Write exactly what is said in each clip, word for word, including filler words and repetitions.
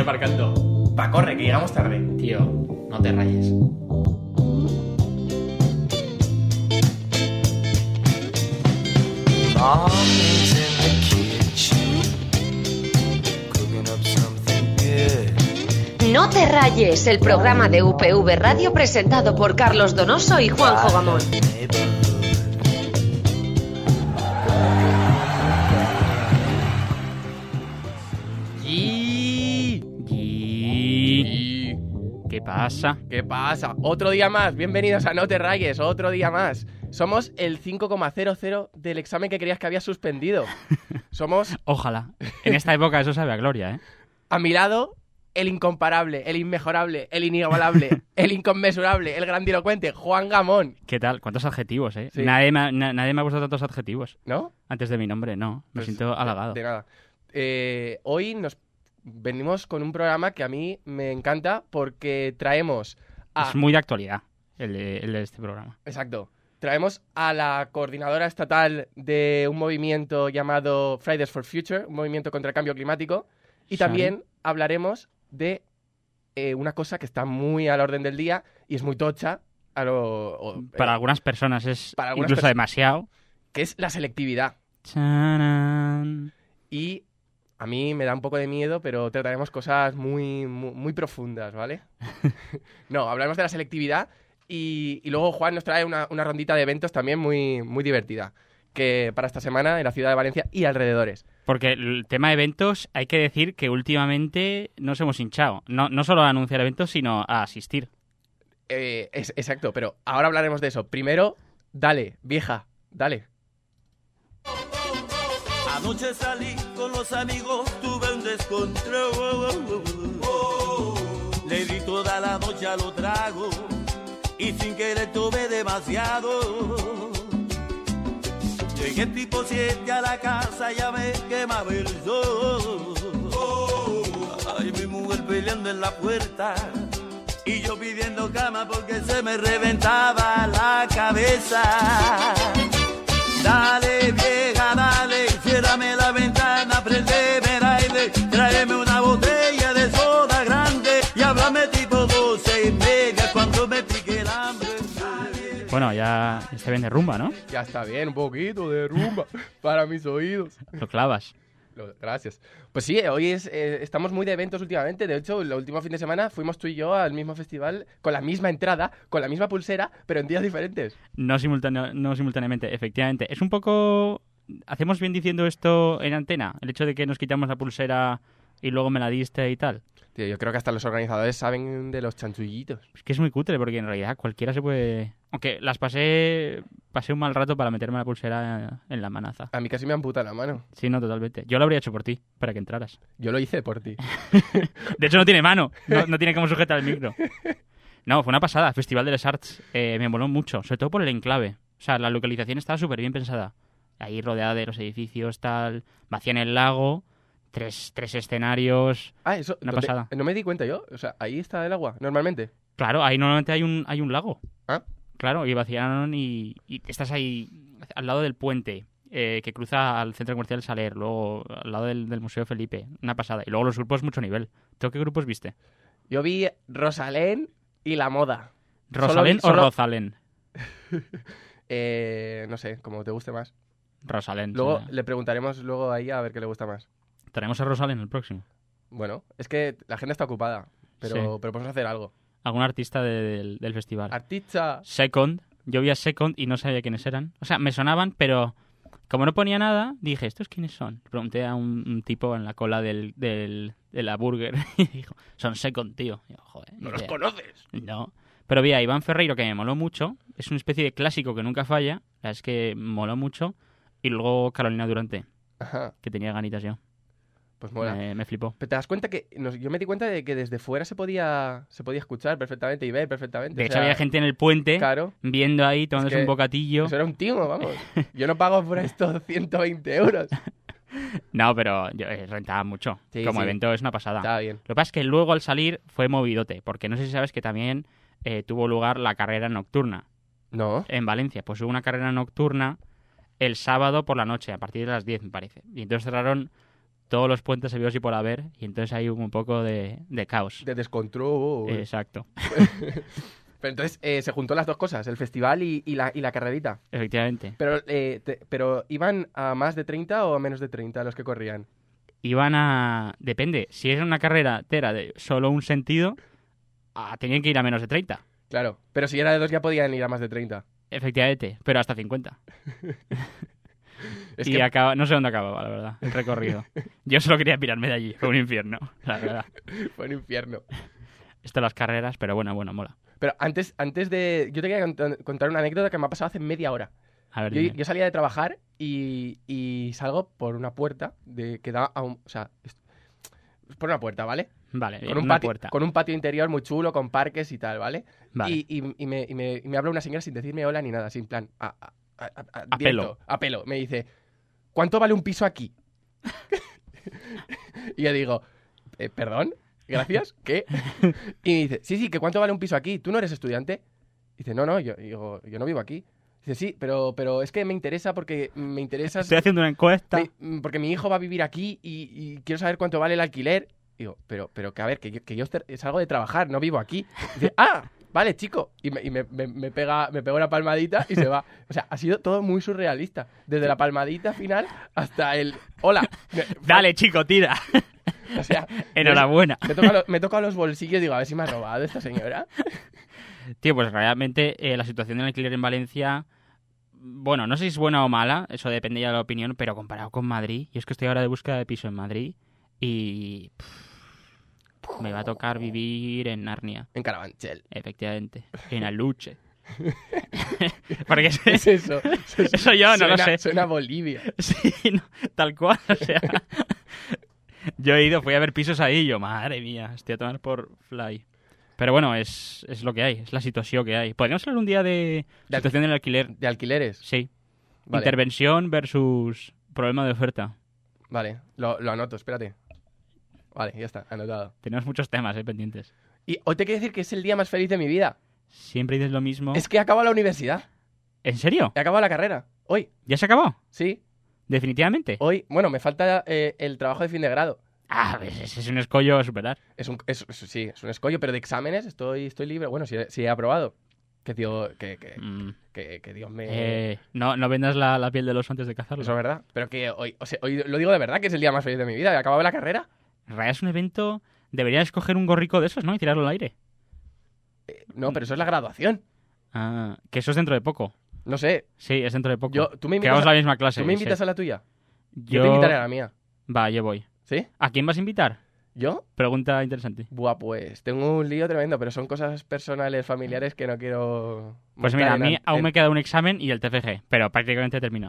aparcando. Va, corre, que llegamos tarde. Tío, no te rayes. Mom's in the kitchen, cooking up something good. No te rayes, el programa de U P V Radio presentado por Carlos Donoso y Juanjo Gamón. Y... Y... ¿Qué pasa? ¿Qué pasa? Otro día más. Bienvenidos a No te rayes, otro día más. Somos el cinco coma cero cero del examen que creías que habías suspendido. Somos... Ojalá. En esta época eso sabe a gloria, ¿eh? A mi lado, el incomparable, el inmejorable, el inigualable, el inconmensurable, el grandilocuente, Juan Gamón. ¿Qué tal? ¿Cuántos adjetivos, eh? Sí. Nadie, me, na- nadie me ha puesto tantos adjetivos. ¿No? Antes de mi nombre, no. Me Pues, siento halagado. De, de nada. Eh, hoy nos venimos con un programa que a mí me encanta porque traemos a... Es muy de actualidad el de, el de este programa. Exacto. Traemos a la coordinadora estatal de un movimiento llamado Fridays for Future, un movimiento contra el cambio climático. Y Sí. también hablaremos de eh, una cosa que está muy al orden del día y es muy tocha, a lo, o, eh, Para algunas personas es para algunas incluso perso- demasiado. que es la selectividad. Charán. Y a mí me da un poco de miedo, pero trataremos cosas muy, muy, muy profundas, ¿vale? No, hablaremos de la selectividad y, y luego Juan nos trae una, una rondita de eventos también muy, muy divertida, que para esta semana en la ciudad de Valencia y alrededores. Porque el tema de eventos, hay que decir que últimamente nos hemos hinchado. No, no solo a anunciar eventos, sino a asistir. Eh, es, exacto, pero ahora hablaremos de eso. Primero, dale, vieja, dale. Anoche salí con los amigos, tuve un descontrol. Le di toda la noche a los tragos y sin querer tuve demasiado. Llegué tipo siete a la casa, ya me quemaba el sol. Ay, mi mujer peleando en la puerta y yo pidiendo cama porque se me reventaba la cabeza. Dale, vieja, dale, ciérrame la ventana, prendeme el aire, tráeme una botella de soda grande y háblame tipo doce y media cuando me pique el hambre. Bueno, ya está bien de rumba, ¿no? Ya está bien, un poquito de rumba para mis oídos. Lo clavas. Lo- Gracias. Pues sí, hoy es, eh, estamos muy de eventos últimamente. De hecho, el último fin de semana fuimos tú y yo al mismo festival con la misma entrada, con la misma pulsera, pero en días diferentes. No, simultáneo- no simultáneamente, efectivamente. Es un poco... ¿Hacemos bien diciendo esto en antena? El hecho de que nos quitamos la pulsera y luego me la diste y tal. Tío, yo creo que hasta los organizadores saben de los chanchullitos. Es que es muy cutre porque en realidad cualquiera se puede... Aunque las pasé... Pasé un mal rato para meterme la pulsera en la manaza. A mí casi me amputa la mano. Sí, no, totalmente. Yo lo habría hecho por ti, para que entraras. Yo lo hice por ti. De hecho, no tiene mano. No, no tiene cómo sujetar el micro. No, fue una pasada. Festival de les Arts. Eh, me moló mucho. Sobre todo por el enclave. O sea, la localización estaba súper bien pensada. Ahí rodeada de los edificios, tal. Vacía en el lago. Tres, tres escenarios. Ah, eso. Una ¿dónde? pasada. No me di cuenta yo. O sea, ahí está el agua, normalmente. Claro, ahí normalmente hay un, hay un lago. Ah. Claro, y vaciaron y, y estás ahí al lado del puente eh, que cruza al centro comercial Saler, luego al lado del, del Museo Felipe. Una pasada. Y luego los grupos mucho nivel. ¿Tú qué grupos viste? Yo vi Rosalén y La Moda. ¿Rosalén Solo vi- o solo- Rosalén? Eh, no sé, como te guste más. Rosalén. Luego sí. le preguntaremos luego ahí a ver qué le gusta más. Tenemos a Rosalén el próximo. Bueno, es que la agenda está ocupada, pero, Sí. pero podemos hacer algo. Algún artista de- del, del festival. Artista. Second. Yo vi a Second y no sabía quiénes eran. O sea, me sonaban, pero como no ponía nada, dije, ¿estos quiénes son? Le pregunté a un, un tipo en la cola del, del, de la burger y dijo, son Second, tío. Y yo, joder, ¿No ni los idea. conoces? No. Pero vi a Iván Ferreiro, que me moló mucho. Es una especie de clásico que nunca falla. La verdad es que moló mucho. Y luego Carolina Durante, Ajá, que tenía ganitas yo. pues mola. Me, me flipó. Pero te das cuenta que nos- yo me di cuenta de que desde fuera se podía se podía escuchar perfectamente y ver perfectamente. De o hecho, sea, había gente en el puente Claro, viendo ahí, tomándose que un bocatillo. eso era un timo, vamos. Yo no pago por esto ciento veinte euros. No, pero yo, eh, rentaba mucho. Sí, Como sí. evento es una pasada. Está bien. Lo que pasa es que luego al salir fue movidote, porque no sé si sabes que también eh, tuvo lugar la carrera nocturna No. en Valencia. Pues hubo una carrera nocturna el sábado por la noche, a partir de las diez, me parece. Y entonces cerraron todos los puentes se vio así por haber, y entonces hay un poco de, de caos. De descontrol. Exacto. Pero entonces eh, se juntó las dos cosas, el festival y, y, la, y la carrerita. Efectivamente. Pero, eh, te- pero ¿iban a más de treinta o a menos de treinta los que corrían? Iban a... Depende, si es una carrera entera de solo un sentido, ah, tenían que ir a menos de treinta. Claro, pero si era de dos ya podían ir a más de treinta. Efectivamente, pero hasta cincuenta. Es y que acaba... no sé dónde acababa, la verdad, el recorrido. Yo solo quería pirarme de allí, fue un infierno, la verdad. fue un infierno. Esto de las carreras, pero bueno, bueno, mola. Pero antes, antes de... Yo te quería cont- contar una anécdota que me ha pasado hace media hora. A ver, Yo, dime. yo salía de trabajar y, y salgo por una puerta de, que da a un... O sea, es- por una puerta, ¿vale? Vale, bien, Con un, una patio, puerta. con un patio interior muy chulo, con parques y tal, ¿vale? Vale. Y, y- y me, y me- y me habla una señora sin decirme hola ni nada, sin plan, a, a- a- a- A directo, pelo. a pelo. Me dice, ¿cuánto vale un piso aquí? Y yo digo, "Eh, ¿perdón? ¿Gracias? ¿Qué? Y me dice, sí, sí, que ¿cuánto vale un piso aquí? ¿Tú no eres estudiante? Dice, no, no, yo, y digo, yo no vivo aquí. Dice, sí, pero, pero es que me interesa porque me interesa... Estoy haciendo una encuesta. Me- porque mi hijo va a vivir aquí y, y quiero saber cuánto vale el alquiler. Digo, pero, pero que a ver, que yo, que yo estar- salgo de trabajar, no vivo aquí. Dice, ah, vale, chico. Y me, y me, me- me pega, me pega una palmadita y se va. O sea, ha sido todo muy surrealista. Desde la palmadita final hasta el hola. Dale, chico, tira. O sea, Enhorabuena. Me, toca, me toca los bolsillos y digo, a ver si me ha robado esta señora. Tío, pues realmente eh, la situación del alquiler en Valencia, bueno, no sé si es buena o mala, eso depende ya de la opinión, pero comparado con Madrid, y es que estoy ahora de búsqueda de piso en Madrid y pff, me va a tocar vivir en Narnia, En Carabanchel. efectivamente, en Aluche. Porque es- ¿Qué es eso? Eso yo no lo Suena- sé. Suena a Bolivia. Sí, no, tal cual, o sea. Yo he ido, fui a ver pisos ahí y yo, madre mía, estoy a tomar por fly. Pero bueno, es, es lo que hay, es la situación que hay. ¿Podríamos hablar un día de De situación del alquiler? ¿De alquileres? Sí. Vale. Intervención versus problema de oferta. Vale, lo, lo anoto, espérate. Vale, ya está, anotado. Tenemos muchos temas eh, pendientes. Y hoy te quiero decir que es el día más feliz de mi vida. Siempre dices lo mismo. Es que he acabado la universidad. ¿En serio? He acabado la carrera. Hoy, ¿Ya se acabó? sí. ¿Definitivamente? Hoy, bueno, me falta eh, el trabajo de fin de grado. Ah, pues ese es un escollo a superar. Es un, es- es- sí, es un escollo, pero de exámenes estoy, estoy libre. Bueno, si, si he aprobado. Que, Dios, que, que, Mm, que, que Dios me... eh, no, no vendas la, la piel del oso antes de cazarlo. Eso es verdad. Pero que hoy, o sea, hoy lo digo de verdad, que es el día más feliz de mi vida. He acabado la carrera. En realidad es un evento... Deberías escoger un gorrico de esos, ¿no? Y tirarlo al aire. Eh, no, pero eso es la graduación. Ah, que eso es dentro de poco. No sé. Sí, es dentro de poco. Yo, tú me que invitas, vamos a, a la misma clase. ¿tú me invitas sí. a la tuya? Yo Yo... te invitaré a la mía. Va, yo voy. ¿Sí? ¿A quién vas a invitar? ¿Yo? Pregunta interesante. Buah, pues tengo un lío tremendo, pero son cosas personales, familiares que no quiero... Pues montar mira, a en mí an- aún en- me queda un examen y el T F G, pero prácticamente he terminado.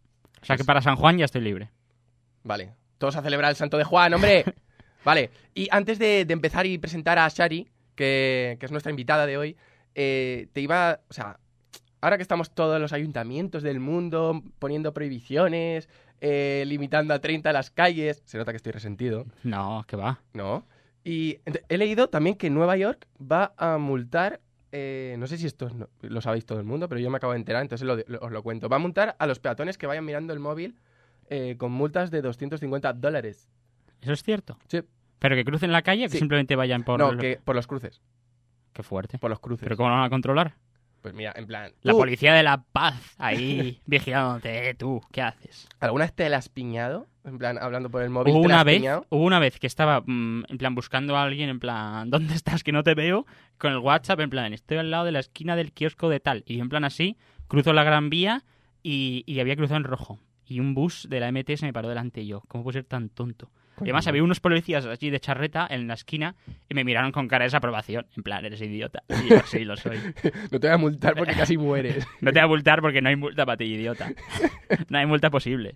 O sea que Pues- para San Juan ya estoy libre. Vale, todos a celebrar el santo de Juan, hombre. Vale, y antes de, de empezar y presentar a Shari, que, que es nuestra invitada de hoy, eh, te iba... O sea, ahora que estamos todos los ayuntamientos del mundo poniendo prohibiciones, eh, limitando a treinta las calles, se nota que estoy resentido, No, que va. ¿no? Y ent- he leído también que Nueva York va a multar, eh, no sé si esto es- no- lo sabéis todo el mundo, pero yo me acabo de enterar, entonces lo- lo- os lo cuento. Va a multar a los peatones que vayan mirando el móvil eh, con multas de doscientos cincuenta dólares. Eso es cierto. Sí. Pero que crucen la calle, que Sí. simplemente vayan por... No, que por los cruces, Qué fuerte. por los cruces. ¿Pero cómo lo van a controlar? Pues mira, en plan... La tú, policía de la paz ahí vigilándote. Eh, tú, ¿qué haces? ¿Alguna vez te la has piñado? En plan, hablando por el móvil, Hubo ¿te la una has vez, piñado? hubo una vez que estaba mm, en plan buscando a alguien, en plan, ¿dónde estás que no te veo? Con el WhatsApp, en plan, estoy al lado de la esquina del kiosco de tal. Y en plan así, cruzo la Gran Vía y, y había cruzado en rojo. Y un bus de la M T se me paró delante y yo, ¿cómo puedo ser tan tonto? Y además había unos policías allí de charreta en la esquina y me miraron con cara de desaprobación. En plan, eres idiota. Y yo, sí, lo soy. No te voy a multar porque casi mueres. No te voy a multar porque no hay multa para ti, idiota. No hay multa posible.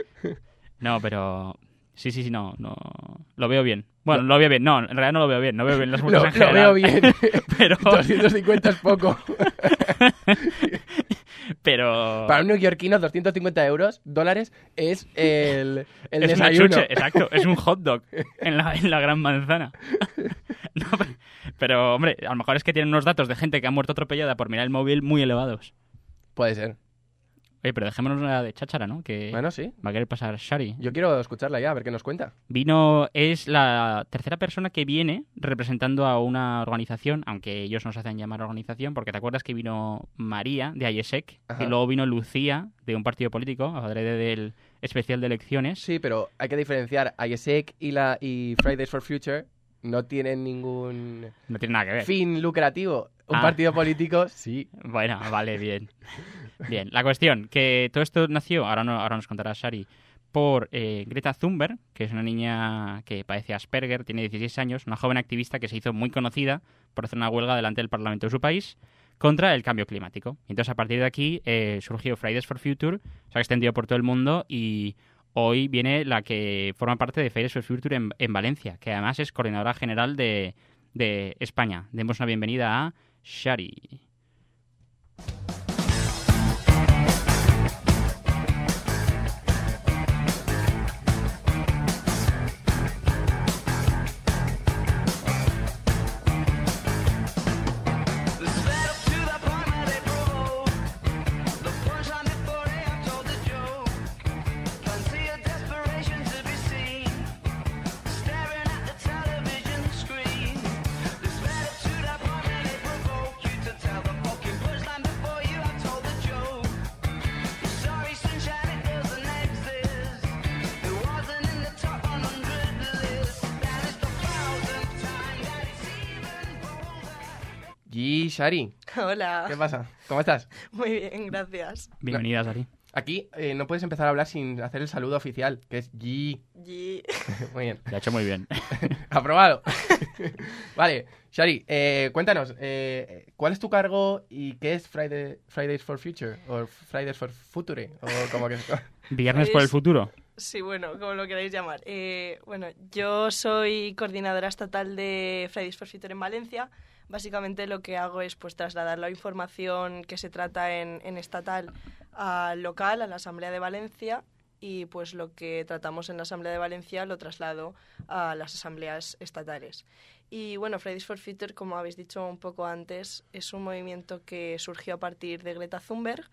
No, pero... Sí, sí, sí, no, no... Lo veo bien. Bueno, lo veo bien. No, en realidad no lo veo bien. No veo bien las multas Lo, en lo general. veo bien. Pero... doscientos cincuenta es poco. Pero... Para un neoyorquino, doscientos cincuenta euros, dólares, es el, el es una desayuno. chuche, exacto. Es un hot dog en la, en la gran manzana. No, pero, hombre, a lo mejor es que tienen unos datos de gente que ha muerto atropellada por mirar el móvil muy elevados. Puede ser. Oye, pero dejémonos la de cháchara, ¿no? Que Bueno, sí. va a querer pasar Shari. Yo quiero escucharla ya, a ver qué nos cuenta. Vino, es la tercera persona que viene representando a una organización, aunque ellos nos hacen llamar organización, porque te acuerdas que vino María de AIESEC Ajá. y luego vino Lucía de un partido político, adrede del especial de elecciones. Sí, pero hay que diferenciar. AIESEC y, la, y Fridays for Future no tienen ningún No tiene nada que ver. fin lucrativo. Un Ah. partido político, sí. Bueno, vale, bien. Bien, la cuestión, que todo esto nació, ahora, no, ahora nos contará Shari, por eh, Greta Thunberg, que es una niña que padece Asperger, tiene dieciséis años, una joven activista que se hizo muy conocida por hacer una huelga delante del Parlamento de su país contra el cambio climático. Y entonces, a partir de aquí, eh, surgió Fridays for Future, se ha extendido por todo el mundo y hoy viene la que forma parte de Fridays for Future en, en Valencia, que además es coordinadora general de, de España. Demos una bienvenida a Shari. Y Shari, Hola. ¿qué pasa? ¿Cómo estás? Muy bien, gracias. Bienvenida, Shari. Aquí eh, no puedes empezar a hablar sin hacer el saludo oficial, que es G. Y... Muy bien. Lo ha hecho muy bien. Aprobado. Vale, Shari, eh, cuéntanos, eh, ¿cuál es tu cargo y qué es Friday, Fridays for Future? O Fridays for Future, o como que... Viernes por el Pues- futuro. Sí, bueno, como lo queráis llamar. Eh, bueno, yo soy coordinadora estatal de Fridays for Future en Valencia. Básicamente lo que hago es pues trasladar la información que se trata en, en estatal al local, a la Asamblea de Valencia, y pues lo que tratamos en la Asamblea de Valencia lo traslado a las asambleas estatales. Y bueno, Fridays for Future, como habéis dicho un poco antes, es un movimiento que surgió a partir de Greta Thunberg.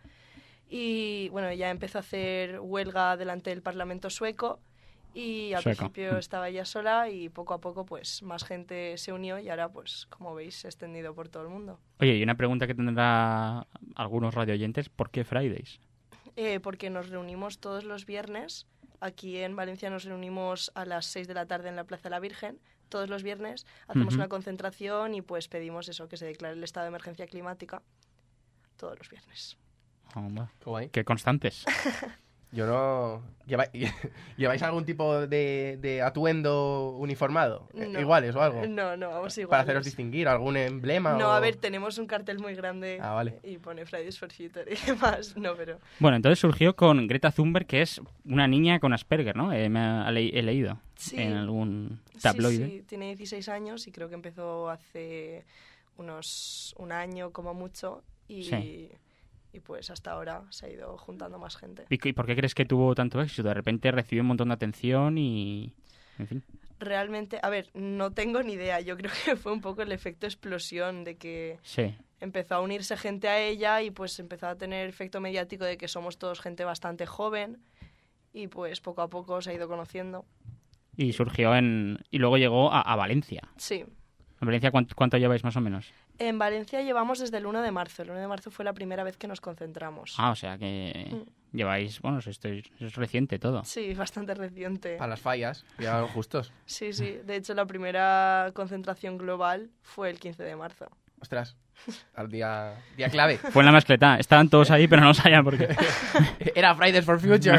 Y bueno, ella empezó a hacer huelga delante del Parlamento sueco y al Sueco. principio estaba ella sola y poco a poco pues más gente se unió y ahora pues como veis se ha extendido por todo el mundo. Oye, y una pregunta que tendrá algunos radioyentes, ¿por qué Fridays? Eh, porque nos reunimos todos los viernes, aquí en Valencia nos reunimos a las seis de la tarde en la Plaza de la Virgen, todos los viernes hacemos Ujú. una concentración y pues pedimos eso, que se declare el estado de emergencia climática todos los viernes. Hombre, Qué guay. qué constantes. Yo no... ¿Lleva- ¿Lleváis algún tipo de, de atuendo uniformado? Eh, No. ¿Iguales o algo? No, no, vamos igual. ¿Para haceros distinguir? ¿Algún emblema? No, o- a ver, tenemos un cartel muy grande Ah, vale. y pone Fridays for Future y demás, no, pero... Bueno, entonces surgió con Greta Thunberg, que es una niña con Asperger, ¿no? Eh, me ha- le- he leído Sí. en algún tabloide. Sí, sí, tiene dieciséis años y creo que empezó hace unos un año como mucho y, Sí. y pues hasta ahora se ha ido juntando más gente. ¿Y y por qué crees que tuvo tanto éxito? De repente recibió un montón de atención y... En fin. Realmente, a ver, no tengo ni idea, yo creo que fue un poco el efecto explosión de que Sí. empezó a unirse gente a ella y pues empezó a tener efecto mediático de que somos todos gente bastante joven y pues poco a poco se ha ido conociendo. Y surgió en... Y luego llegó a, a Valencia. Sí. ¿En Valencia cuánto, cuánto lleváis más o menos? En Valencia llevamos desde el uno de marzo. El uno de marzo fue la primera vez que nos concentramos. Ah, o sea que Mm. lleváis... Bueno, esto es, es reciente todo. Sí, bastante reciente. Para las fallas, ya justos. Sí, sí. De hecho, la primera concentración global fue el quince de marzo. Ostras, al día, día clave. Fue en la mascletá. Estaban todos ahí, pero no sabían por qué. Era Fridays for Future.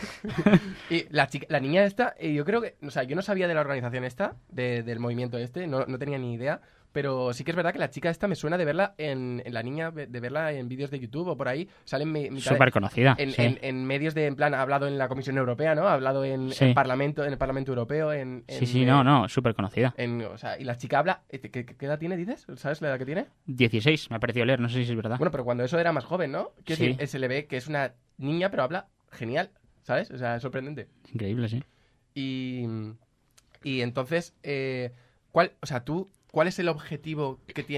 Y la, chica, la niña esta, eh, yo creo que... O sea, yo no sabía de la organización esta, de- del movimiento este, no, no tenía ni idea. Pero sí que es verdad que la chica esta me suena de verla en, en la niña, de verla en vídeos de YouTube o por ahí. Sale en, mi- mitad de- Súper conocida. en, sí. en- en medios de, en plan, ha hablado en la Comisión Europea, ¿no? Ha hablado en, Sí. en Parlamento, en el Parlamento Europeo, en... sí, en, sí, eh, no, no, súper conocida. en- o sea, y la chica habla... eh, ¿Qué, qué- qué edad tiene, dices? ¿Sabes la edad que tiene? dieciséis, me ha parecido leer, no sé si es verdad. Bueno, pero cuando eso era más joven, ¿no? Quiero Sí. decir, eh, se le ve que es una niña, pero habla genial, ¿sabes? O sea, es sorprendente. Increíble, sí. Y, y entonces, eh, ¿cuál, o sea, tú, ¿cuál es el objetivo que tiene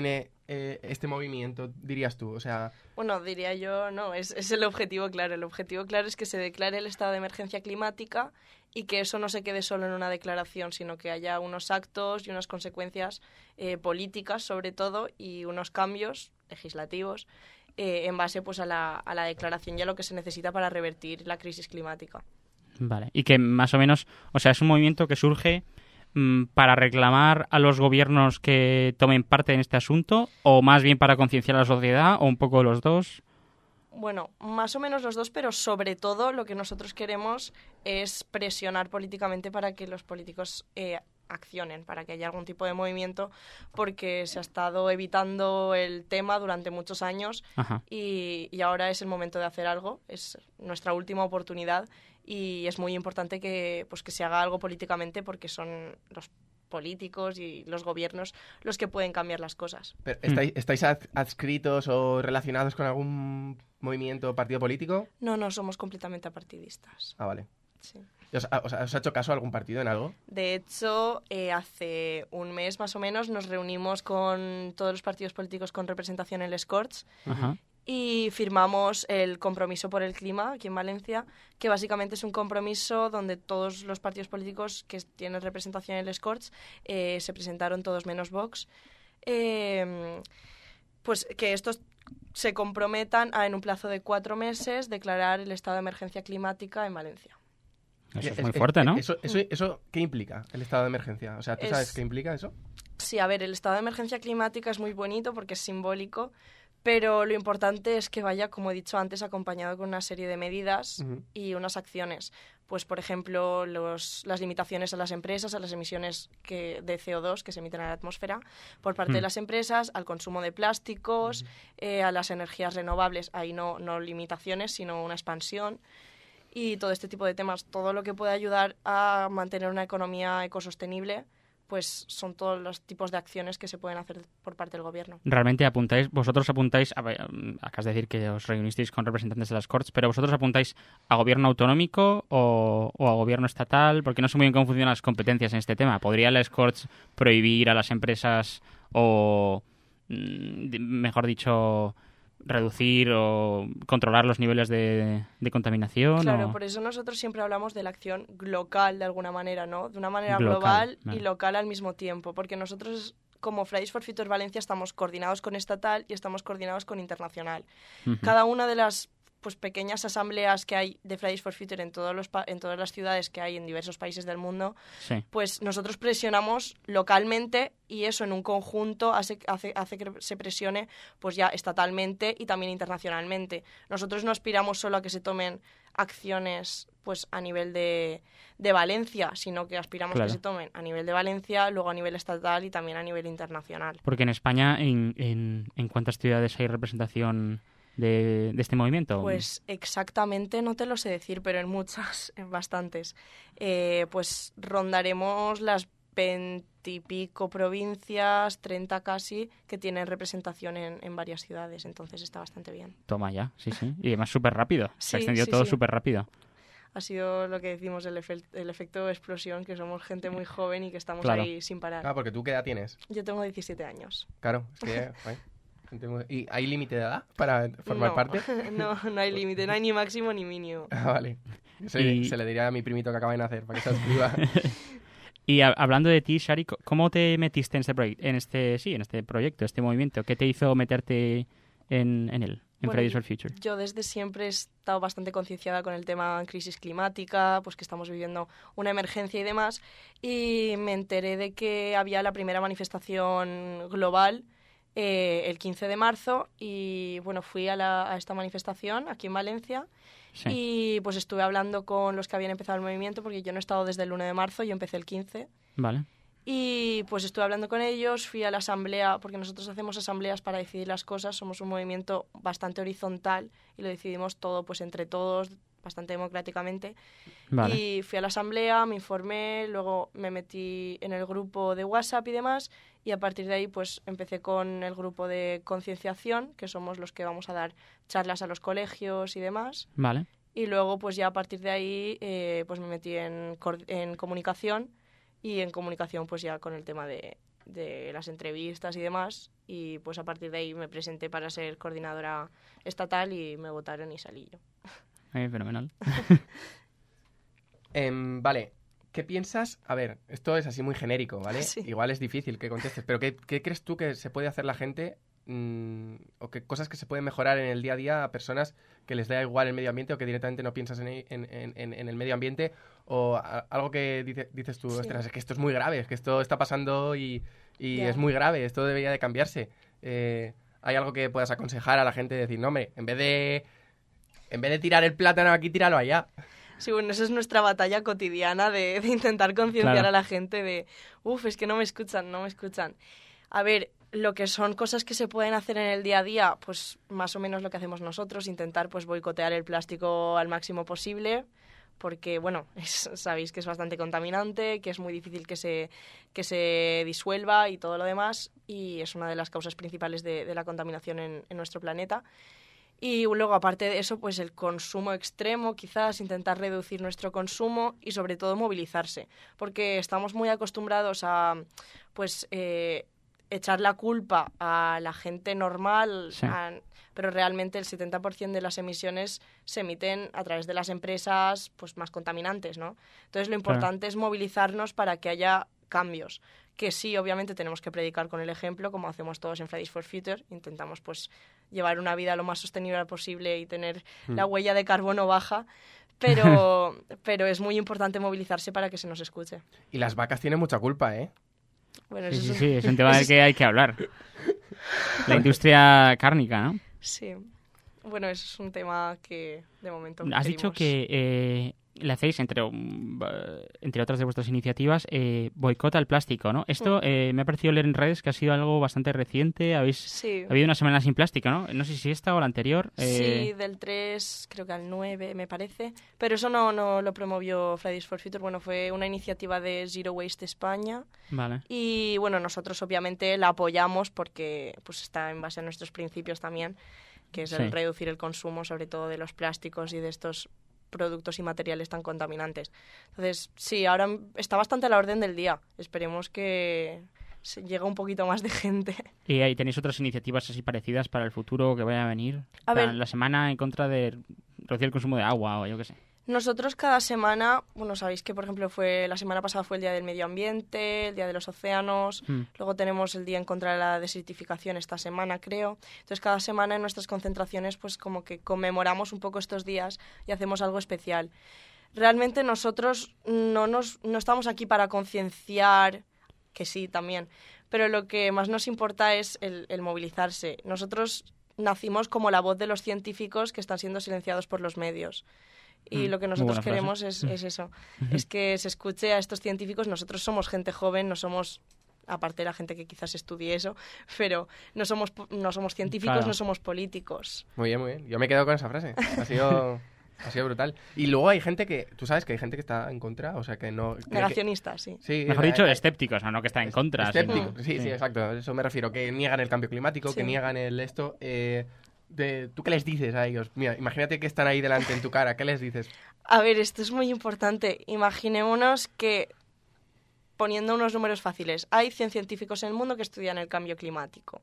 eh, este movimiento, dirías tú? O sea, Bueno, diría yo, no, es, es el objetivo claro. El objetivo claro es que se declare el estado de emergencia climática y que eso no se quede solo en una declaración, sino que haya unos actos y unas consecuencias eh, políticas, sobre todo, y unos cambios legislativos eh, en base pues a la, a la declaración y a lo que se necesita para revertir la crisis climática. Vale. Y que más o menos, o sea, es un movimiento que surge mm, para reclamar a los gobiernos que tomen parte en este asunto, o más bien para concienciar a la sociedad, o un poco los dos. Bueno, más o menos los dos, pero sobre todo lo que nosotros queremos es presionar políticamente para que los políticos eh, accionen, para que haya algún tipo de movimiento, porque se ha estado evitando el tema durante muchos años Ajá. y, y ahora es el momento de hacer algo, es nuestra última oportunidad y es muy importante que, pues, que se haga algo políticamente porque son los políticos y los gobiernos los que pueden cambiar las cosas. pero, ¿estáis, ¿estáis ad- adscritos o relacionados con algún movimiento o partido político? No, no, somos completamente apartidistas. Ah, vale. Sí. ¿Os, ha- os ha- os ha hecho caso algún partido en algo? De hecho, eh, hace un mes más o menos nos reunimos con todos los partidos políticos con representación en les Corts Ajá. y firmamos el compromiso por el clima aquí en Valencia, que básicamente es un compromiso donde todos los partidos políticos que tienen representación en les Corts eh, se presentaron todos menos Vox, eh, pues que estos se comprometan a en un plazo de cuatro meses declarar el estado de emergencia climática en Valencia. Eso es Eh, muy eh, fuerte, eh, ¿no? Eso, eso, eso, ¿qué implica el estado de emergencia? O sea, ¿tú Es- sabes qué implica eso? Sí, a ver, el estado de emergencia climática es muy bonito porque es simbólico, pero lo importante es que vaya, como he dicho antes, acompañado con una serie de medidas Ujú. y unas acciones. Pues, por ejemplo, los, las limitaciones a las empresas, a las emisiones que, de C O dos que se emiten a la atmósfera por parte Mm. de las empresas, al consumo de plásticos, eh, a las energías renovables. Ahí no, no limitaciones, sino una expansión. Y todo este tipo de temas, todo lo que pueda ayudar a mantener una economía ecosostenible, pues son todos los tipos de acciones que se pueden hacer por parte del gobierno. Realmente apuntáis, vosotros apuntáis, a ver, mm, acabas de decir que os reunisteis con representantes de las Corts, pero vosotros apuntáis a gobierno autonómico o, o a gobierno estatal, porque no sé muy bien cómo funcionan las competencias en este tema. ¿Podría las Corts prohibir a las empresas o, mm, di- mejor dicho, reducir o controlar los niveles de, de contaminación? Claro, o- por eso nosotros siempre hablamos de la acción local de alguna manera, ¿no? De una manera Local, global vale. y local al mismo tiempo, porque nosotros como Fridays for Future Valencia estamos coordinados con estatal y estamos coordinados con internacional. Ujú. Cada una de las pues pequeñas asambleas que hay de Fridays for Future en todos los pa- en todas las ciudades que hay en diversos países del mundo, Sí. pues nosotros presionamos localmente y eso en un conjunto hace, hace, hace que se presione pues ya estatalmente y también internacionalmente. Nosotros no aspiramos solo a que se tomen acciones pues a nivel de, de Valencia, sino que aspiramos Claro. que se tomen a nivel de Valencia, luego a nivel estatal y también a nivel internacional. Porque en España, ¿en, en, en cuántas ciudades hay representación de, de este movimiento? Pues exactamente no te lo sé decir, pero en muchas, en bastantes. Eh, pues rondaremos las veintipico provincias, treinta casi, que tienen representación en, en varias ciudades, entonces está bastante bien. Toma ya, sí, sí. Y además súper rápido. Se ha Sí, extendido sí, todo sí. súper rápido. Ha sido lo que decimos el, efe- el efecto explosión, que somos gente muy joven y que estamos Claro. ahí sin parar. Ah, porque tú qué edad tienes. Yo tengo diecisiete años. Claro, es que... joder, gente muy- ¿Y hay límite de edad para formar no, parte? no, no hay límite, no hay ni máximo ni mínimo. Ah, vale. Se, Y- se le diría a mi primito que acaba de nacer para que se inscriba. Y a- hablando de ti, Shari, co- ¿cómo te metiste en este proyecto, en este, sí, en este proyecto, este movimiento? ¿Qué te hizo meterte en, en él, en Bueno, Fridays yo- for Future? Yo desde siempre he estado bastante concienciada con el tema crisis climática, pues que estamos viviendo una emergencia y demás, y me enteré de que había la primera manifestación global eh, el quince de marzo y bueno, fui a, la- a esta manifestación aquí en Valencia Sí. y pues estuve hablando con los que habían empezado el movimiento porque yo no he estado desde el uno de marzo, yo empecé el quince. Vale. Y pues estuve hablando con ellos, fui a la asamblea, porque nosotros hacemos asambleas para decidir las cosas, somos un movimiento bastante horizontal y lo decidimos todo pues entre todos, bastante democráticamente. Vale. Y fui a la asamblea, me informé, luego me metí en el grupo de WhatsApp y demás, y a partir de ahí pues empecé con el grupo de concienciación, que somos los que vamos a dar charlas a los colegios y demás. Vale. Y luego pues ya a partir de ahí eh, pues me metí en, cor- en comunicación y en comunicación pues ya con el tema de, de las entrevistas y demás, y pues a partir de ahí me presenté para ser coordinadora estatal y me votaron y salí yo. Eh, fenomenal. Em, vale, ¿qué piensas? A ver, esto es así muy genérico, ¿vale? Sí. Igual es difícil que contestes, pero ¿qué, qué crees tú que se puede hacer la gente mm, o qué cosas que se pueden mejorar en el día a día a personas que les da igual el medio ambiente o que directamente no piensas en, en, en, en el medio ambiente o a, algo que dice, dices tú, Sí. ostras, es que esto es muy grave, es que esto está pasando y, y Ya. es muy grave, esto debería de cambiarse. Eh, ¿Hay algo que puedas aconsejar a la gente? Decir, no, hombre, en vez de, en vez de tirar el plátano aquí, tíralo allá. Sí, bueno, esa es nuestra batalla cotidiana de, de intentar concienciar Claro. a la gente de, uff, es que no me escuchan, no me escuchan. A ver, lo que son cosas que se pueden hacer en el día a día, pues más o menos lo que hacemos nosotros, intentar pues boicotear el plástico al máximo posible, porque, bueno, es- sabéis que es bastante contaminante, que es muy difícil que se, que se disuelva y todo lo demás, y es una de las causas principales de, de la contaminación en, en nuestro planeta. Y luego, aparte de eso, pues el consumo extremo, quizás intentar reducir nuestro consumo y sobre todo movilizarse, porque estamos muy acostumbrados a, pues, eh, echar la culpa a la gente normal, Sí. a- pero realmente el setenta por ciento de las emisiones se emiten a través de las empresas pues más contaminantes, ¿no? Entonces lo importante es movilizarnos para que haya cambios, que sí, obviamente tenemos que predicar con el ejemplo, como hacemos todos en Fridays for Future, intentamos pues llevar una vida lo más sostenible posible y tener Mm. la huella de carbono baja, pero, pero es muy importante movilizarse para que se nos escuche. Y las vacas tienen mucha culpa, ¿eh? Bueno, Sí, eso sí, es- sí, es un tema del eso que hay que hablar. La industria cárnica, ¿no? Sí. Bueno, eso es un tema que de momento Has dicho queremos- que eh, le hacéis, entre, um, eh, entre otras de vuestras iniciativas, eh, boicot al plástico, ¿no? Esto eh, me ha parecido leer en redes que ha sido algo bastante reciente. Habéis Sí. ha habido una semana sin plástico, ¿no? No sé si esta o la anterior. Sí, eh, del tres creo que al nueve me parece, pero eso no, no lo promovió Fridays for Future, bueno, fue una iniciativa de Zero Waste España Vale. y bueno, nosotros obviamente la apoyamos porque pues está en base a nuestros principios también, que es Sí. el reducir el consumo sobre todo de los plásticos y de estos productos y materiales tan contaminantes. Entonces, sí, ahora está bastante a la orden del día. Esperemos que se llegue un poquito más de gente. ¿Y ahí tenéis otras iniciativas así parecidas para el futuro que vaya a venir? A Para ver. la semana en contra de reducir el consumo de agua o yo qué sé. Nosotros cada semana, bueno, sabéis que por ejemplo fue la semana pasada fue el Día del Medio Ambiente, el Día de los Océanos, Mm. luego tenemos el Día en contra de la desertificación esta semana, creo. Entonces cada semana en nuestras concentraciones pues como que conmemoramos un poco estos días y hacemos algo especial. Realmente nosotros no, nos, no estamos aquí para concienciar, que sí, también, pero lo que más nos importa es el, el movilizarse. Nosotros nacimos como la voz de los científicos que están siendo silenciados por los medios. Y Mm, lo que muy nosotros buena frase. queremos es, es eso, es que se escuche a estos científicos. Nosotros somos gente joven, no somos, aparte de la gente que quizás estudie eso, pero no somos, po- no somos científicos, Claro. no somos políticos. Muy bien, muy bien. Yo me quedo con esa frase. Ha sido, ha sido brutal. Y luego hay gente que, tú sabes que hay gente que está en contra, o sea que no... cree que- Negacionistas, sí. Sí, Mejor eh, dicho, eh, escépticos, no, no que está en contra. Escépticos, sino- sí, sí, exacto. A eso me refiero. Que niegan el cambio climático, que Sí. niegan el esto. eh, de, ¿Tú qué les dices a ellos? Mira, imagínate que están ahí delante en tu cara. ¿Qué les dices? A ver, esto es muy importante. Imaginémonos que, poniendo unos números fáciles, hay cien científicos en el mundo que estudian el cambio climático.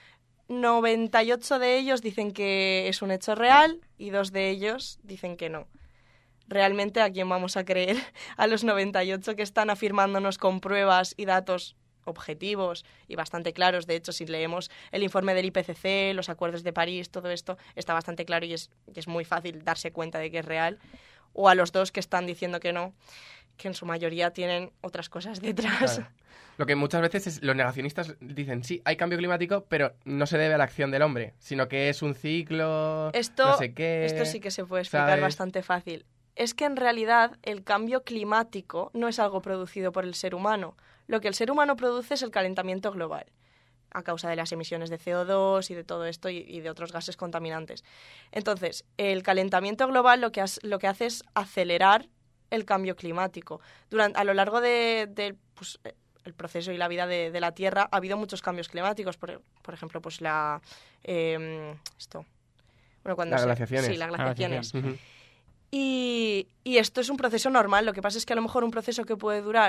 noventa y ocho de ellos dicen que es un hecho real y dos de ellos dicen que no. ¿Realmente a quién vamos a creer? ¿A los noventa y ocho que están afirmándonos con pruebas y datos objetivos y bastante claros? De hecho, si leemos el informe del I P C C, los acuerdos de París, todo esto está bastante claro y es, y es muy fácil darse cuenta de que es real. O a los dos que están diciendo que no, que en su mayoría tienen otras cosas detrás. Claro. Lo que muchas veces es, los negacionistas dicen, sí, hay cambio climático, pero no se debe a la acción del hombre, sino que es un ciclo, Esto, no sé qué... esto sí que se puede explicar ¿sabes? bastante fácil. Es que en realidad el cambio climático no es algo producido por el ser humano. Lo que el ser humano produce es el calentamiento global, a causa de las emisiones de C O dos y de todo esto y, y de otros gases contaminantes. Entonces, el calentamiento global lo que, has- lo que hace es acelerar el cambio climático. Durante, a lo largo de, de, pues, eh, el proceso y la vida de, de la Tierra ha habido muchos cambios climáticos. Por, por ejemplo, pues la... eh, esto... Bueno, cuando Las se- glaciaciones. Sí, las glaciaciones. Ujú. Y, y esto es un proceso normal. Lo que pasa es que a lo mejor un proceso que puede durar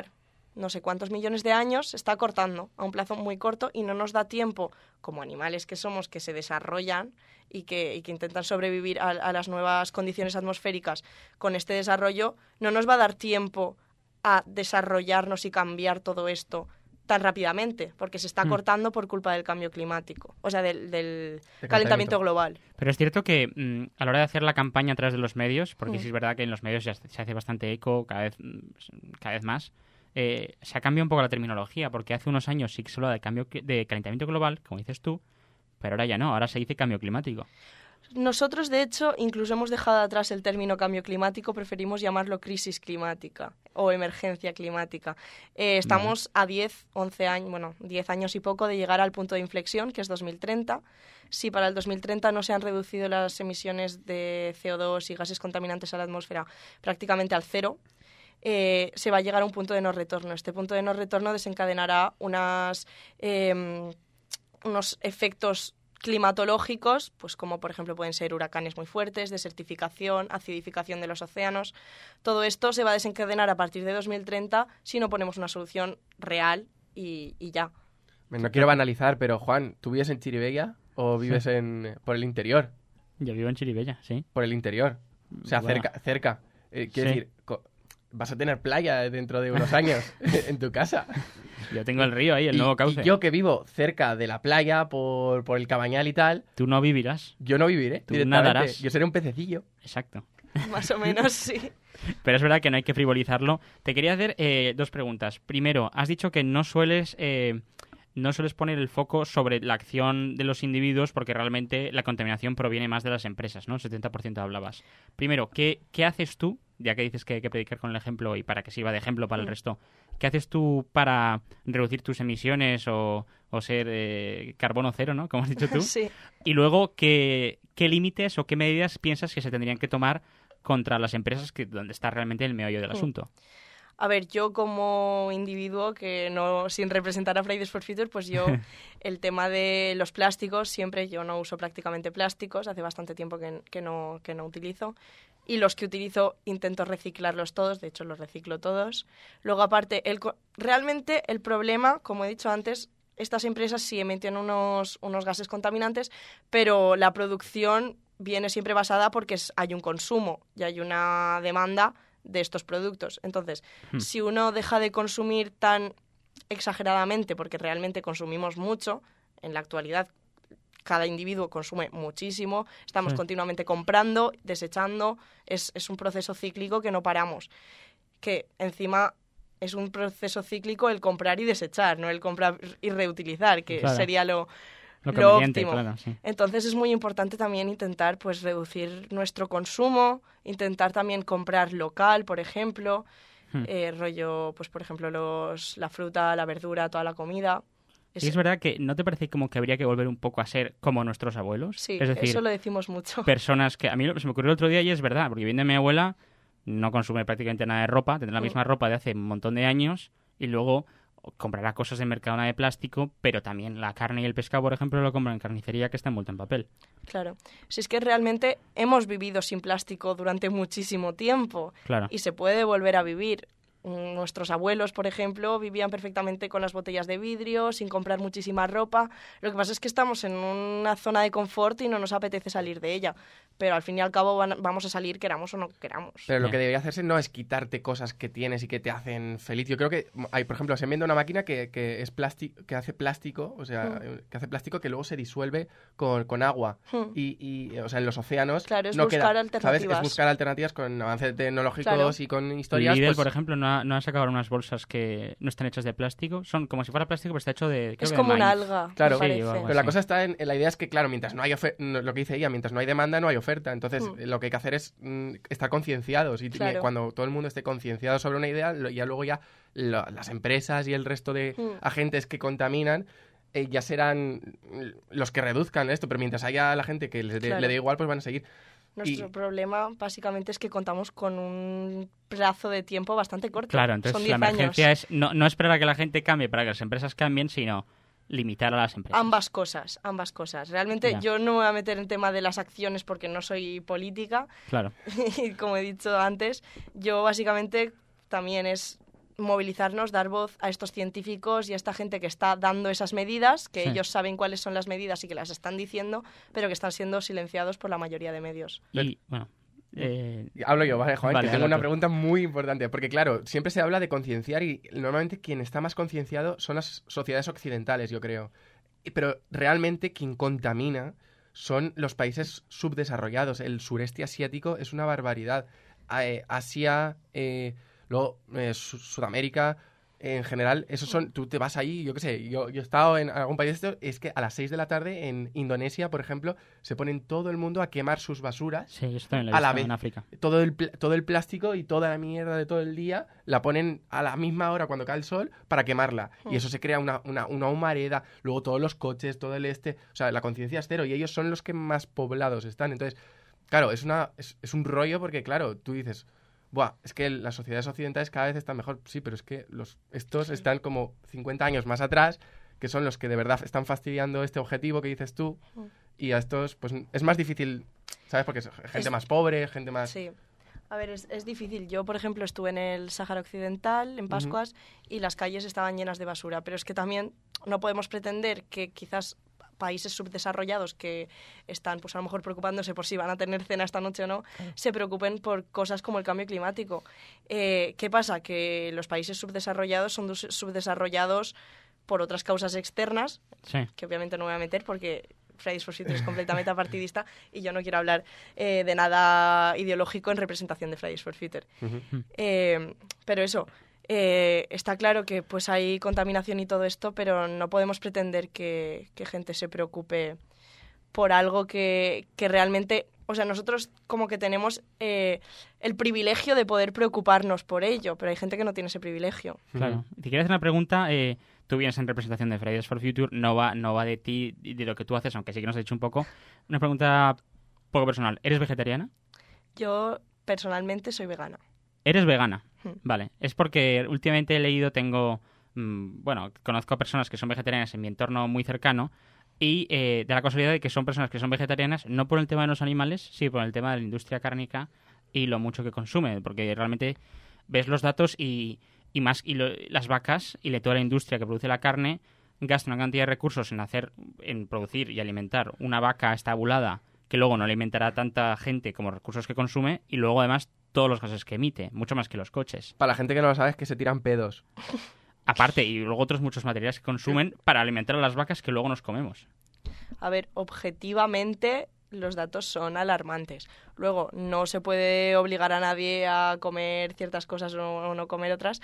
no sé cuántos millones de años, se está cortando a un plazo muy corto y no nos da tiempo, como animales que somos, que se desarrollan y que, y que intentan sobrevivir a, a las nuevas condiciones atmosféricas con este desarrollo, no nos va a dar tiempo a desarrollarnos y cambiar todo esto tan rápidamente, porque se está Mm. cortando por culpa del cambio climático, o sea, del, del De calentamiento calentamiento. global. Pero es cierto que mm, a la hora de hacer la campaña a través de los medios, porque Mm. sí es verdad que en los medios ya se se hace bastante eco cada vez, mm, cada vez más, eh, se ha cambiado un poco la terminología, porque hace unos años sí que se hablaba de, cambio, cli- de calentamiento global, como dices tú, pero ahora ya no, ahora se dice cambio climático. Nosotros, de hecho, incluso hemos dejado atrás el término cambio climático, preferimos llamarlo crisis climática o emergencia climática. Eh, estamos a diez, once años, bueno, diez años y poco de llegar al punto de inflexión, que es dos mil treinta. Si para el dos mil treinta no se han reducido las emisiones de C O dos y gases contaminantes a la atmósfera prácticamente al cero, eh, se va a llegar a un punto de no retorno. Este punto de no retorno desencadenará unas, eh, unos efectos climatológicos, pues como por ejemplo pueden ser huracanes muy fuertes, desertificación, acidificación de los océanos. Todo esto se va a desencadenar a partir de dos mil treinta si no ponemos una solución real y, y ya. No quiero banalizar, pero Juan, ¿tú vives en Chirivella o vives en por el interior? Yo vivo en Chiribella, sí. Por el interior. O sea, Bueno. cerca. cerca. Eh, quiero Sí. decir, co- vas a tener playa dentro de unos años en tu casa. Yo tengo el río ahí, el y, nuevo cauce. y yo que vivo cerca de la playa, por, por el Cabañal y tal, Tú no vivirás. yo no viviré Tú directamente. nadarás. Yo seré un pececillo. Exacto. Más o menos, sí. Pero es verdad que no hay que frivolizarlo. Te quería hacer eh, dos preguntas. Primero, has dicho que no sueles... eh, no sueles poner el foco sobre la acción de los individuos porque realmente la contaminación proviene más de las empresas, ¿no? El setenta por ciento hablabas. Primero, ¿qué, qué haces tú? Ya que dices que hay que predicar con el ejemplo y para que sirva de ejemplo para el Mm. resto. ¿Qué haces tú para reducir tus emisiones o, o ser eh, carbono cero, ¿no? Como has dicho tú. Sí. Y luego, ¿qué, qué límites o qué medidas piensas que se tendrían que tomar contra las empresas que donde está realmente el meollo del Mm. asunto? A ver, yo como individuo, que no sin representar a Fridays for Future, pues yo el tema de los plásticos, siempre yo no uso prácticamente plásticos, hace bastante tiempo que, que, no, que no utilizo. Y los que utilizo intento reciclarlos todos, de hecho los reciclo todos. Luego aparte, el, co- realmente el problema, como he dicho antes, estas empresas sí emiten unos, unos gases contaminantes, pero la producción viene siempre basada porque es- hay un consumo y hay una demanda de estos productos. Entonces, Hmm. si uno deja de consumir tan exageradamente, porque realmente consumimos mucho, en la actualidad cada individuo consume muchísimo, estamos Sí. continuamente comprando, desechando, es, es un proceso cíclico que no paramos. Que encima es un proceso cíclico el comprar y desechar, no el comprar y reutilizar, que Claro. sería lo, Lo lo conveniente, óptimo. claro, sí. Entonces es muy importante también intentar pues reducir nuestro consumo, intentar también comprar local, por ejemplo, Hmm. eh, rollo, pues por ejemplo, los, la fruta, la verdura, toda la comida. Sí, es verdad que ¿no te parece como que habría que volver un poco a ser como nuestros abuelos? Sí, es decir, eso lo decimos mucho. personas que... A mí lo- se me ocurrió el otro día y es verdad, porque viene mi abuela, no consume prácticamente nada de ropa, tendrá la Mm. misma ropa de hace un montón de años y luego comprará cosas de Mercadona de plástico, pero también la carne y el pescado, por ejemplo, lo compra en carnicería que está envuelta en papel. Claro. Si es que realmente hemos vivido sin plástico durante muchísimo tiempo Claro. y se puede volver a vivir. Mm, Nuestros abuelos, por ejemplo, vivían perfectamente con las botellas de vidrio, sin comprar muchísima ropa. Lo que pasa es que estamos en una zona de confort y no nos apetece salir de ella. Pero al fin y al cabo van- vamos a salir queramos o no queramos. Pero lo Ya. que debería hacerse no es quitarte cosas que tienes y que te hacen feliz. Yo creo que hay, por ejemplo, se vende una máquina que, que es plástico, que hace plástico, o sea, Mm. que hace plástico que luego se disuelve con, con agua. Hmm. Y, y, o sea, en los océanos. Claro, es no buscar queda, ¿sabes? alternativas. Es buscar alternativas con avances tecnológicos Claro. y con historias. Lidl, pues, por ejemplo, no ha, no ha sacado unas bolsas que no están hechas de plástico. Son como si fuera plástico, pero está hecho de... creo Es que de como una maíz. alga, Claro, me Sí, parece. o algo Pero la así. cosa está en, en la idea es que, claro, mientras no hay ofe- no, lo que dice ella, mientras no hay demanda, no hay oferta. Entonces, Mm. eh, lo que hay que hacer es mm, estar concienciados. Y Claro. cuando todo el mundo esté concienciado sobre una idea, lo- ya luego ya lo- las empresas y el resto de Mm. agentes que contaminan eh, ya serán los que reduzcan esto. Pero mientras haya la gente que le, dé- Claro. le dé igual, pues van a seguir. Nuestro Y- problema básicamente es que contamos con un plazo de tiempo bastante corto. Claro, Son entonces diez la emergencia años. es no, no esperar a que la gente cambie para que las empresas cambien, sino limitar a las empresas. Ambas cosas, ambas cosas. Realmente Ya. yo no me voy a meter en tema de las acciones porque no soy política Claro. y como he dicho antes, yo básicamente también es movilizarnos, dar voz a estos científicos y a esta gente que está dando esas medidas, que Sí. ellos saben cuáles son las medidas y que las están diciendo, pero que están siendo silenciados por la mayoría de medios. Y, bueno, eh, Hablo yo, vale, Juan, Vale, que tengo habla una tú. pregunta muy importante. Porque, claro, siempre se habla de concienciar y normalmente quien está más concienciado son las sociedades occidentales, yo creo. Y- Pero realmente quien contamina son los países subdesarrollados. El sureste asiático es una barbaridad. Eh, Asia, eh, luego eh, Su- Sudamérica, en general, esos son. Tú te vas ahí, yo qué sé, yo, yo he estado en algún país de estos, es que a las seis de la tarde en Indonesia, por ejemplo, se ponen todo el mundo a quemar sus basuras. sí, eso también lo he A la visto vez. en África. Todo el, pl- todo el plástico y toda la mierda de todo el día la ponen a la misma hora cuando cae el sol para quemarla. Y eso se crea una, una, una humareda. Luego todos los coches, todo el este. O sea, la conciencia es cero y ellos son los que más poblados están. Entonces, claro, es, una, es, es un rollo porque, claro, tú dices, buah, es que las sociedades occidentales cada vez están mejor. Sí, pero es que los, estos están como cincuenta años más atrás, que son los que de verdad están fastidiando este objetivo que dices tú. Y a estos, pues es más difícil, ¿sabes? Porque es gente Es- más pobre, gente más... Sí. A ver, es, es difícil. Yo, por ejemplo, estuve en el Sáhara Occidental, en Pascuas, y las calles estaban llenas de basura. Pero es que también no podemos pretender que quizás países subdesarrollados que están, pues a lo mejor preocupándose por si van a tener cena esta noche o no, se preocupen por cosas como el cambio climático. Eh, ¿Qué pasa? Que los países subdesarrollados son dus- subdesarrollados por otras causas externas, Sí. que obviamente no me voy a meter porque Fridays for Future es completamente apartidista y yo no quiero hablar eh, de nada ideológico en representación de Fridays for Future. Ujú. Eh, pero eso, eh, está claro que pues hay contaminación y todo esto, pero no podemos pretender que, que gente se preocupe por algo que, que realmente... O sea, nosotros como que tenemos eh, el privilegio de poder preocuparnos por ello, pero hay gente que no tiene ese privilegio. Claro. Te quería hacer una pregunta. Eh, tú vienes en representación de Fridays for Future, no va, no va de ti y de lo que tú haces, aunque sí que nos has dicho un poco. Una pregunta poco personal. ¿Eres vegetariana? Yo personalmente soy vegana. ¿Eres vegana? Hmm. Vale. Es porque últimamente he leído, tengo... mm, bueno, conozco a personas que son vegetarianas en mi entorno muy cercano y eh, de la casualidad de que son personas que son vegetarianas no por el tema de los animales, sí por el tema de la industria cárnica y lo mucho que consume, porque realmente ves los datos y, y más y lo- las vacas y de toda la industria que produce la carne gasta una cantidad de recursos en hacer, en producir y alimentar una vaca estabulada que luego no alimentará a tanta gente como recursos que consume y luego además todos los gases que emite, mucho más que los coches. Para la gente que no lo sabe es que se tiran pedos. Aparte, y luego otros muchos materiales que consumen para alimentar a las vacas que luego nos comemos. A ver, objetivamente los datos son alarmantes. Luego, no se puede obligar a nadie a comer ciertas cosas o, o no comer otras.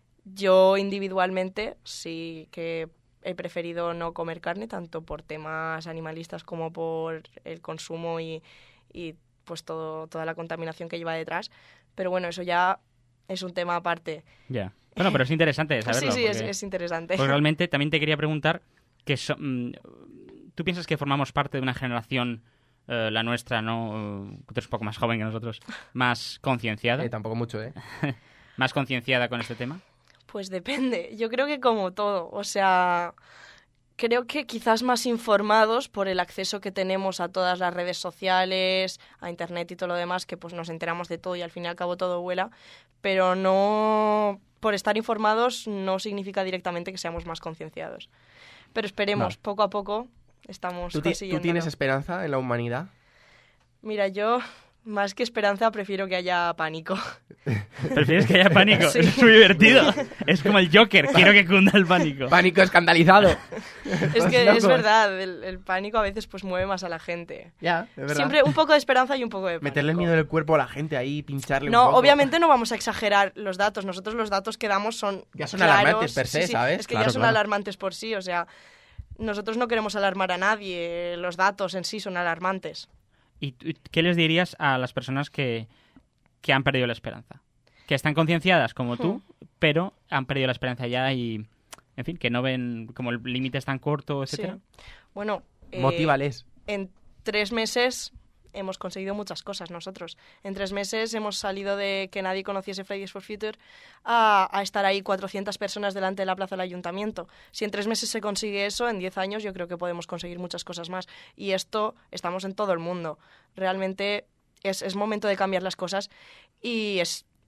Yo individualmente sí que he preferido no comer carne, tanto por temas animalistas como por el consumo y, y pues todo, toda la contaminación que lleva detrás. Pero bueno, eso ya es un tema aparte. Ya. Bueno, pero es interesante saberlo. sí, sí, es, porque- es interesante. Pues realmente también te quería preguntar que so- mm, tú piensas que formamos parte de una generación, eh, la nuestra, ¿no? Eh, tú eres un poco más joven que nosotros, más concienciada, Eh, tampoco mucho, ¿eh? más concienciada con este tema. Pues depende. Yo creo que como todo. O sea, creo que quizás más informados por el acceso que tenemos a todas las redes sociales, a internet y todo lo demás, que pues nos enteramos de todo y al fin y al cabo todo vuela. Pero no... Por estar informados no significa directamente que seamos más concienciados. Pero esperemos, Vale. poco a poco estamos ¿Tú, ti- ¿Tú consiguiéndolo. tienes esperanza en la humanidad? Mira, yo más que esperanza prefiero que haya pánico. ¿Prefieres que haya pánico? Sí. Es muy divertido. Es como el Joker, quiero que cunda el pánico. ¡Pánico escandalizado! Es que Locos. es verdad, el, el pánico a veces pues mueve más a la gente. Ya, es verdad. Siempre un poco de esperanza y un poco de pánico. Meterle el miedo en el cuerpo a la gente ahí, pincharle un No, poco. obviamente no vamos a exagerar los datos. Nosotros los datos que damos son Ya son claros. alarmantes per se, Sí, sí, ¿sabes? Es que Claro, ya son claro. alarmantes por sí, o sea, nosotros no queremos alarmar a nadie. Los datos en sí son alarmantes. ¿Y tú- qué les dirías a las personas que, que han perdido la esperanza? Que están concienciadas como tú, pero han perdido la esperanza ya y, en fin, que no ven como el límite es tan corto, etcétera. Sí. Bueno, eh, Motívales. en tres meses hemos conseguido muchas cosas nosotros. En tres meses hemos salido de que nadie conociese Fridays for Future a, a estar ahí cuatrocientas personas delante de la plaza del ayuntamiento. Si en tres meses se consigue eso, en diez años yo creo que podemos conseguir muchas cosas más. Y esto estamos en todo el mundo. Realmente es, es momento de cambiar las cosas y es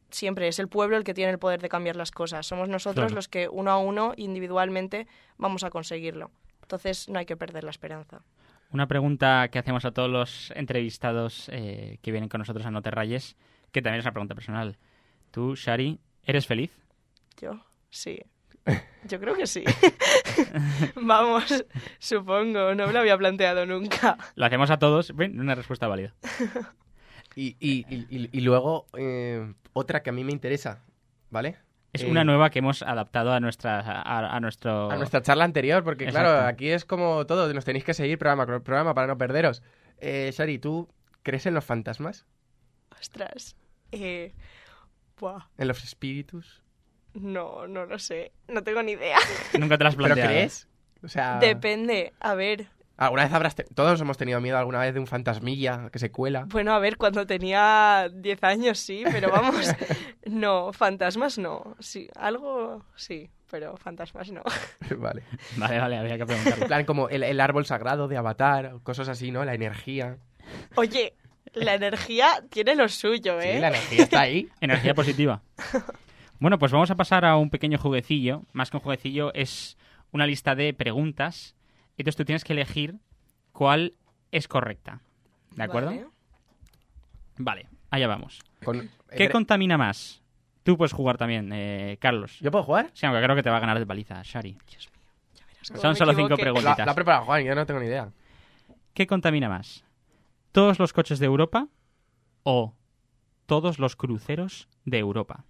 siempre es el pueblo el que tiene el poder de cambiar las cosas. Somos nosotros Claro. los que uno a uno, individualmente, vamos a conseguirlo. Entonces no hay que perder la esperanza. Una pregunta que hacemos a todos los entrevistados eh, que vienen con nosotros a No Te Rayes, que también es una pregunta personal. Tú, Shari, ¿eres feliz? Yo, sí. Yo creo que sí. Vamos, supongo. No me lo había planteado nunca. Lo hacemos a todos. Ven, una respuesta válida. Y, y, y, y- y luego, eh, otra que a mí me interesa, ¿vale? Es Eh, una nueva que hemos adaptado a nuestra a, a nuestro A nuestra charla anterior, porque Exacto. claro, aquí es como todo, nos tenéis que seguir programa con programa para no perderos. Eh, Shari, ¿tú crees en los fantasmas? Ostras. Eh, buah, ¿En los espíritus? no, no lo sé. No tengo ni idea. Nunca te las has ¿Pero planteado. crees? O sea, Depende. A ver, alguna vez habrás... te- Todos hemos tenido miedo alguna vez de un fantasmilla que se cuela. bueno, a ver, cuando tenía diez años sí, pero vamos, no, fantasmas no. Sí, algo sí, pero fantasmas no. Vale. Vale, vale, había que En preguntarlo. plan como el, el árbol sagrado de Avatar, cosas así, ¿no? La energía. Oye, la energía tiene lo suyo, ¿eh? Sí, la energía está ahí. Energía positiva. Bueno, pues vamos a pasar a un pequeño jueguecillo. Más que un jueguecillo, es una lista de preguntas. Entonces tú tienes que elegir cuál es correcta. ¿De acuerdo? Vale. Vale, allá vamos. Con- ¿Qué eh, contamina más? Tú puedes jugar también, eh, Carlos. ¿Yo puedo jugar? Sí, aunque creo que te va a ganar de paliza, Shari. Dios mío, ya verás cómo Son me solo cinco equivoqué. preguntas. La, la ha preparado Juan, yo no tengo ni idea. ¿Qué contamina más? ¿Todos los coches de Europa o todos los cruceros de Europa?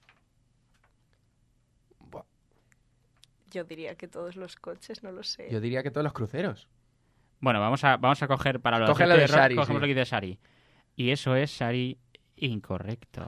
Buah, Yo diría que todos los coches, no lo sé. yo diría que todos los cruceros. Bueno, vamos a, vamos a coger para los Coge lo de error, Shari, cogemos sí. lo que dice Shari. Y eso es, Shari, incorrecto.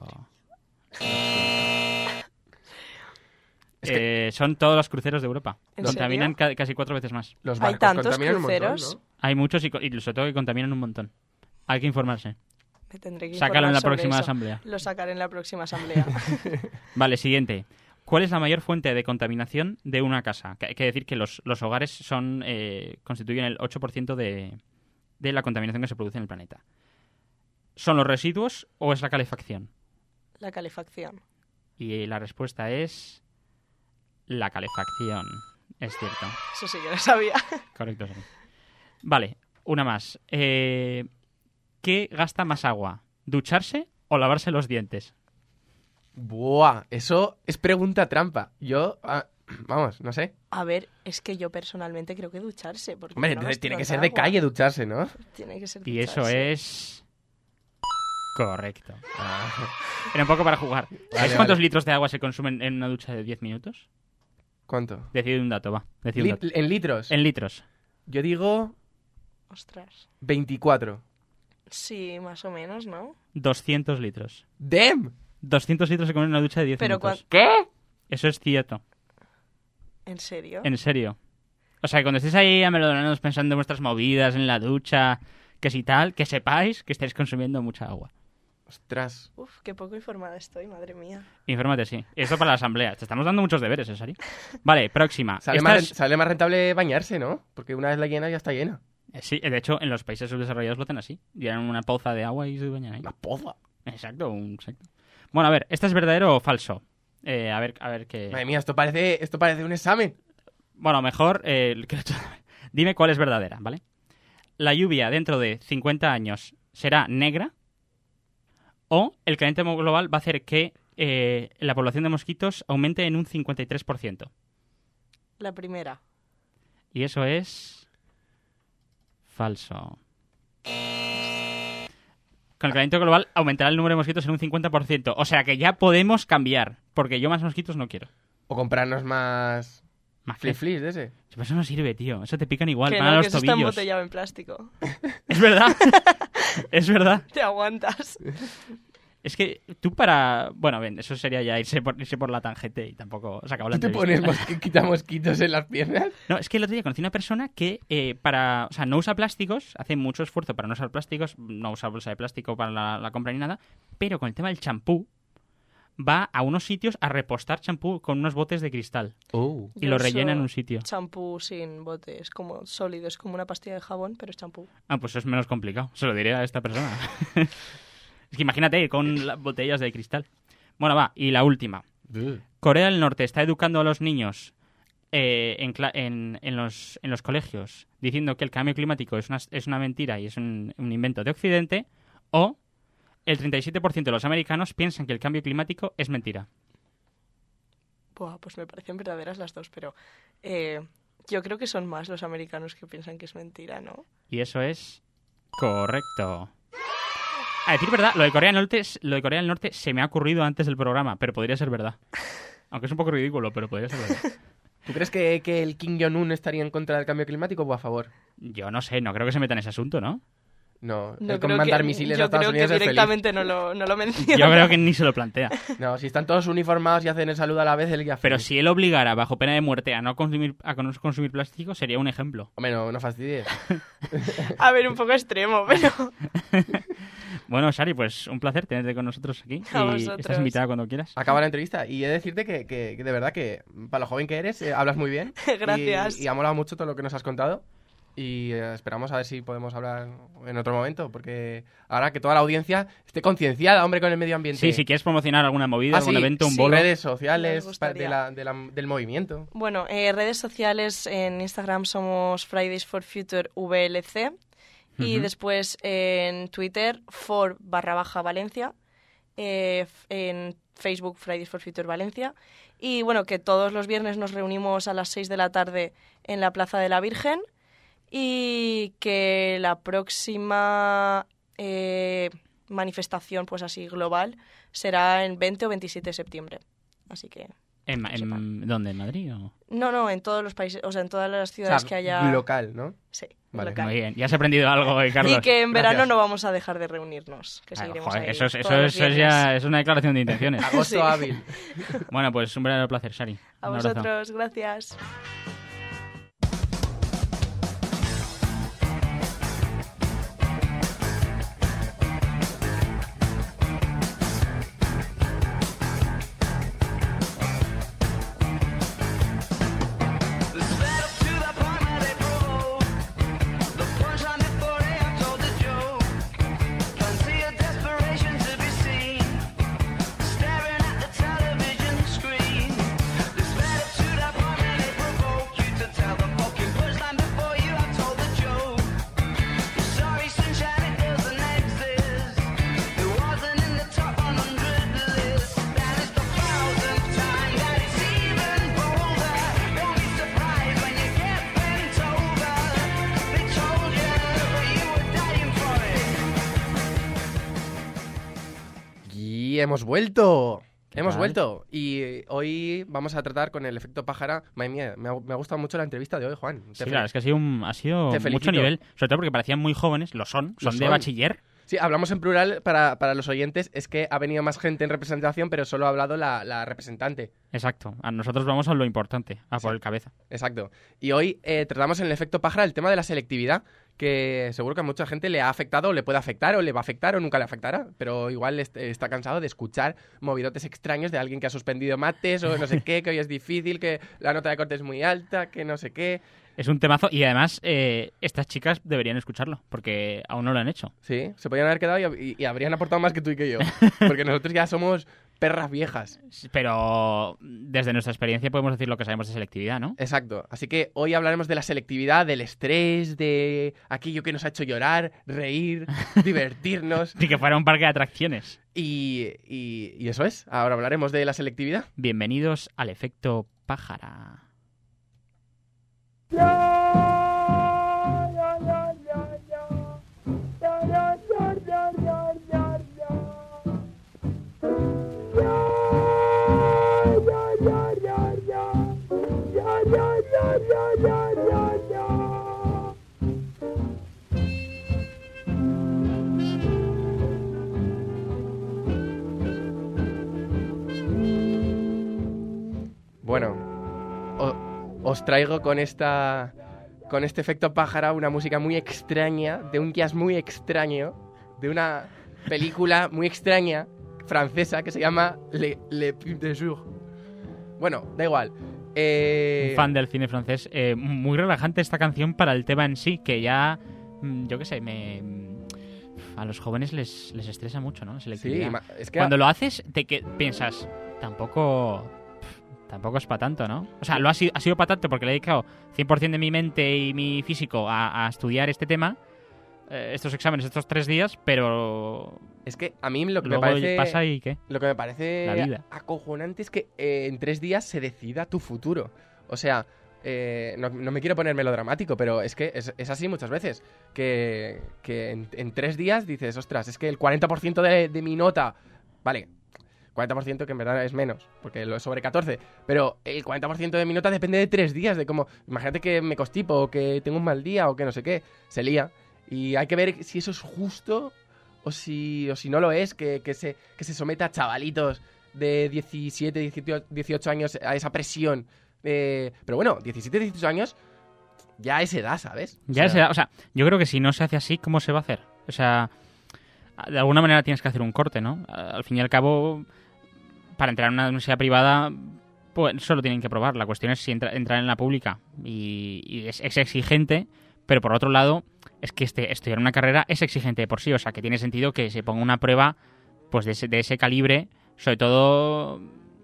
Es que Eh, son todos los cruceros de Europa. ¿En Contaminan serio? ca- casi cuatro veces más. los Hay barcos tantos contaminan un montón, cruceros. ¿no? Hay muchos y, co- y sobre todo que contaminan un montón. Hay que informarse. Me tendré que Sácalo en informar la sobre próxima eso. asamblea. Lo sacaré en la próxima asamblea. Vale, siguiente. ¿Cuál es la mayor fuente de contaminación de una casa? Que hay que decir que los, los hogares son eh, constituyen el ocho por ciento de, de la contaminación que se produce en el planeta. ¿Son los residuos o es la calefacción? La calefacción. Y la respuesta es la calefacción. Es cierto. Eso sí que lo sabía. Correcto, sí. Vale, una más. Eh, ¿Qué gasta más agua? ¿Ducharse o lavarse los dientes? Buah, eso es pregunta trampa. Yo, ah, vamos, no sé. A ver, es que yo personalmente creo que ducharse. Porque Hombre, no entonces gasto tiene que tanta ser de agua. calle ducharse, ¿no? Tiene que ser Y eso ducharse. es... Correcto. Era un poco para jugar. ¿Sabes Vale, cuántos vale. litros de agua se consumen en una ducha de diez minutos? ¿Cuánto? Decid un dato, va. Decid un Lit- dato. en litros. En litros. Yo digo Ostras. veinticuatro. Sí, más o menos, ¿no? doscientos litros. ¡Damn! doscientos litros se comen en una ducha de diez Pero minutos. ¿Qué? Eso es cierto. ¿En serio? En serio. O sea, que cuando estéis ahí amelodonados pensando en vuestras movidas, en la ducha, que si tal, que sepáis que estáis consumiendo mucha agua. Ostras. Uf, qué poco informada estoy, madre mía. Infórmate, sí. Esto para la asamblea. Te estamos dando muchos deberes, ¿en serio? Vale, próxima. Sale Esta más, es- ren- sale más rentable bañarse, ¿no? Porque una vez la llena ya está llena. Eh, Sí, de hecho, en los países subdesarrollados lo hacen así. Llenan una poza de agua y se bañan ahí. Una poza. Exacto, un exacto. Bueno, a ver, ¿este es verdadero o falso? Eh, a ver, a ver qué... Madre mía, esto parece, esto parece un examen. Bueno, mejor... eh, que- Dime cuál es verdadera, ¿vale? La lluvia dentro de cincuenta años será negra o el calentamiento global va a hacer que eh, la población de mosquitos aumente en un cincuenta y tres por ciento. La primera. Y eso es... falso. Con el calentamiento global aumentará el número de mosquitos en un cincuenta por ciento. O sea que ya podemos cambiar, porque yo más mosquitos no quiero. O comprarnos más Más flip flip. flips de ese. Pero eso no sirve, tío. Eso te pican igual, que van a no, los que eso está tobillos. embotellado en plástico. Es verdad. Es verdad. Te aguantas. Es que tú para... Bueno, ven, eso sería ya irse por, irse por la tangente y tampoco se acabó la ¿Tú te entrevista. pones mosqui- mosquitos en las piernas? No, es que el otro día conocí una persona que eh, para... O sea, no usa plásticos, hace mucho esfuerzo para no usar plásticos, no usa bolsa de plástico para la, la compra ni nada, pero con el tema del champú va a unos sitios a repostar champú con unos botes de cristal Oh. y Yo lo rellena en uso un sitio. Champú sin bote, es como sólido, es como una pastilla de jabón, pero es champú. Ah, pues eso es menos complicado. Se lo diré a esta persona. Es que imagínate con las botellas de cristal. Bueno, va, y la última. Corea del Norte está educando a los niños eh, en, cla- en, en, los, en los colegios diciendo que el cambio climático es una, es una mentira y es un, un invento de Occidente, o el treinta y siete por ciento de los americanos piensan que el cambio climático es mentira. Buah, pues me parecen verdaderas las dos, pero eh, yo creo que son más los americanos que piensan que es mentira, ¿no? Y eso es correcto. A decir verdad, lo de Corea del Norte, es- lo de Corea del Norte se me ha ocurrido antes del programa, pero podría ser verdad. Aunque es un poco ridículo, pero podría ser verdad. ¿Tú crees que, que el Kim Jong-un estaría en contra del cambio climático o a favor? Yo no sé, no creo que se meta en ese asunto, ¿no? No, No él con creo mandar que- misiles yo a Estados creo Unidos que es feliz. directamente no lo, no lo menciona. Yo creo que ni se lo plantea. No, si están todos uniformados y hacen el saludo a la vez, él ya Pero feliz. si él obligara bajo pena de muerte a no consumir, a no consumir plástico, sería un ejemplo. Hombre, no, no fastidies. A ver, un poco extremo, pero... Bueno, Shari, pues un placer tenerte con nosotros aquí. A y vosotros. estás invitada cuando quieras. Acaba la entrevista y he de decirte que, que- que de verdad que para lo joven que eres, eh, hablas muy bien. Gracias. Y, y ha molado mucho todo lo que nos has contado. Y eh, esperamos a ver si podemos hablar en otro momento, porque ahora que toda la audiencia esté concienciada, hombre, con el medio ambiente. Sí, si quieres promocionar alguna movida, Ah, algún sí, evento, un sí. bolo. redes Nos sociales pa- gustaría. de la- de la- del movimiento. Bueno, eh, redes sociales en Instagram somos Fridays for Future V L C y Ujú. después en Twitter for barra baja Valencia, eh, f- en Facebook Fridays for Future Valencia y bueno, que todos los viernes nos reunimos a las seis de la tarde en la Plaza de la Virgen y que la próxima eh, manifestación pues así global será en veinte o veintisiete de septiembre. Así que... ¿En, ma- en- ¿Dónde? ¿En Madrid? O... No, no, en todos los países, o sea, en todas las O ciudades sea, que haya... local, ¿no? Sí, Vale, local. Muy bien, ya has aprendido algo hoy, Carlos. Y que en verano Gracias. no vamos a dejar de reunirnos, que Ah, seguiremos joder, ahí eso es, eso todos los es- eso es viernes. ya es una declaración de intenciones. Agosto Sí. hábil. Bueno, pues un verdadero placer, Shari. A Un abrazo. vosotros, gracias. The setup to the point they provoke. The punchline before they have told the joke. Plenty of desperation to be seen. Staring at the television screen. The setup to the point they provoke you to tell the fucking punchline before you have told the joke. Sorry, sunshine, it doesn't exist. It wasn't in the top one hundred list. That is the thousandth time that it's even bolder. Don't be surprised when you get bent over. They told you, but you were dying for it. Y hemos vuelto. ¿Qué Hemos tal? vuelto. Y eh, hoy vamos a tratar con el efecto pájara. Madre mía, me ha, me ha gustado mucho la entrevista de hoy, Juan. Te Sí, fel- claro, es que ha sido, un- ha sido Te mucho felicito. nivel. Sobre todo porque parecían muy jóvenes, lo son, Lo son de son. bachiller. Sí, hablamos en plural para, para los oyentes. Es que ha venido más gente en representación, pero solo ha hablado la, la representante. Exacto, a nosotros vamos a lo importante, a por Sí. el cabeza. Exacto. Y hoy eh, tratamos en el efecto pájara el tema de la selectividad, que seguro que a mucha gente le ha afectado, o le puede afectar, o le va a afectar, o nunca le afectará. Pero igual est- está cansado de escuchar movidotes extraños de alguien que ha suspendido mates, o no sé qué, que hoy es difícil, que la nota de corte es muy alta, que no sé qué. Es un temazo y además eh, estas chicas deberían escucharlo, porque aún no lo han hecho. Sí, se podrían haber quedado y, y- y habrían aportado más que tú y que yo. Porque nosotros ya somos perras viejas. Pero desde nuestra experiencia podemos decir lo que sabemos de selectividad, ¿no? Exacto. Así que hoy hablaremos de la selectividad, del estrés, de aquello que nos ha hecho llorar, reír, divertirnos. Ni que fuera un parque de atracciones. Y, y- y eso es. Ahora hablaremos de la selectividad. Bienvenidos al efecto pájara. Bueno, o- os traigo con esta con este efecto pájara una música muy extraña, de un jazz muy extraño, de una película muy extraña francesa que se llama Le, Le Pub de Jour. Bueno, da igual. Eh, Un fan del cine francés. Eh, muy relajante esta canción para el tema en sí, que ya, mm, yo qué sé, me, a los jóvenes les, les estresa mucho, ¿no? La Sí, selectividad. ma- es que... Cuando lo haces, te que, piensas, tampoco... pff, Tampoco es para tanto, ¿no? O sea, lo ha sido, ha sido para tanto porque le he dedicado cien por ciento de mi mente y mi físico a, a estudiar este tema, eh, estos exámenes, estos tres días, pero Es que a mí lo que me luego parece... pasa y ¿qué? Lo que me parece La vida. acojonante es que eh, en tres días se decida tu futuro. O sea, eh, no, no me quiero poner melodramático, pero es que es, es así muchas veces. Que, que en, en tres días dices, ostras, es que el cuarenta por ciento de, de mi nota... Vale, cuarenta por ciento que en verdad es menos, porque lo es sobre catorce. Pero el cuarenta por ciento de mi nota depende de tres días, de cómo... Imagínate que me constipo, o que tengo un mal día, o que no sé qué. Se lía. Y hay que ver si eso es justo... O si, o si no lo es, que, que, se, que se someta a chavalitos de diecisiete, dieciocho, dieciocho años a esa presión. Eh, pero bueno, diecisiete, dieciocho años ya es edad, ¿sabes? O Ya sea, se da- o sea, yo creo que si no se hace así, ¿cómo se va a hacer? O sea, de alguna manera tienes que hacer un corte, ¿no? Al fin y al cabo, para entrar en una universidad privada, pues solo tienen que probar. La cuestión es si entra- entrar en la pública y, y es, es exigente, pero por otro lado, es que este, estudiar una carrera es exigente de por sí, o sea, que tiene sentido que se ponga una prueba pues de ese, de ese calibre, sobre todo,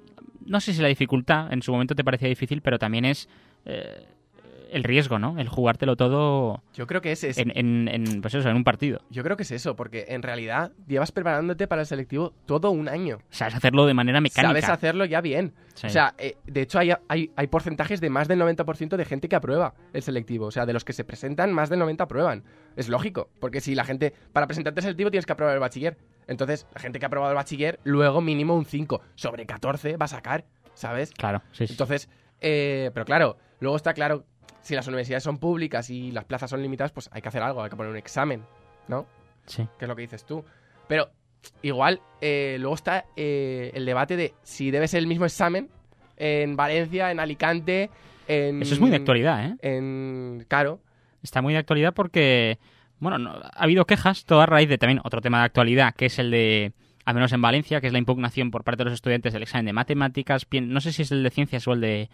no sé si la dificultad en su momento te parecía difícil, pero también es eh, el riesgo, ¿no? El jugártelo todo yo creo que es, es- en, en, en, pues eso, en un partido. yo creo que es eso, porque en realidad llevas preparándote para el selectivo todo un año. O sea, es hacerlo de manera mecánica. Sabes hacerlo ya bien. Sí. O sea, eh, de hecho hay, hay, hay porcentajes de más del noventa por ciento de gente que aprueba el selectivo. O sea, de los que se presentan, más del noventa por ciento aprueban. Es lógico, porque si la gente... Para presentarte el selectivo tienes que aprobar el bachiller. Entonces, la gente que ha aprobado el bachiller, luego mínimo un cinco. Sobre catorce va a sacar, ¿sabes? Claro, sí, sí. Entonces, eh, pero claro, luego está claro, si las universidades son públicas y las plazas son limitadas, pues hay que hacer algo, hay que poner un examen, ¿no? Sí. Que es lo que dices tú. Pero igual, eh, luego está eh, el debate de si debe ser el mismo examen en Valencia, en Alicante, en... Eso es muy de actualidad, ¿eh? En... Claro. Está muy de actualidad porque, bueno, no- ha habido quejas, todo a raíz de también otro tema de actualidad, que es el de, al menos en Valencia, que es la impugnación por parte de los estudiantes del examen de matemáticas, pien- no sé si es el de ciencias o el de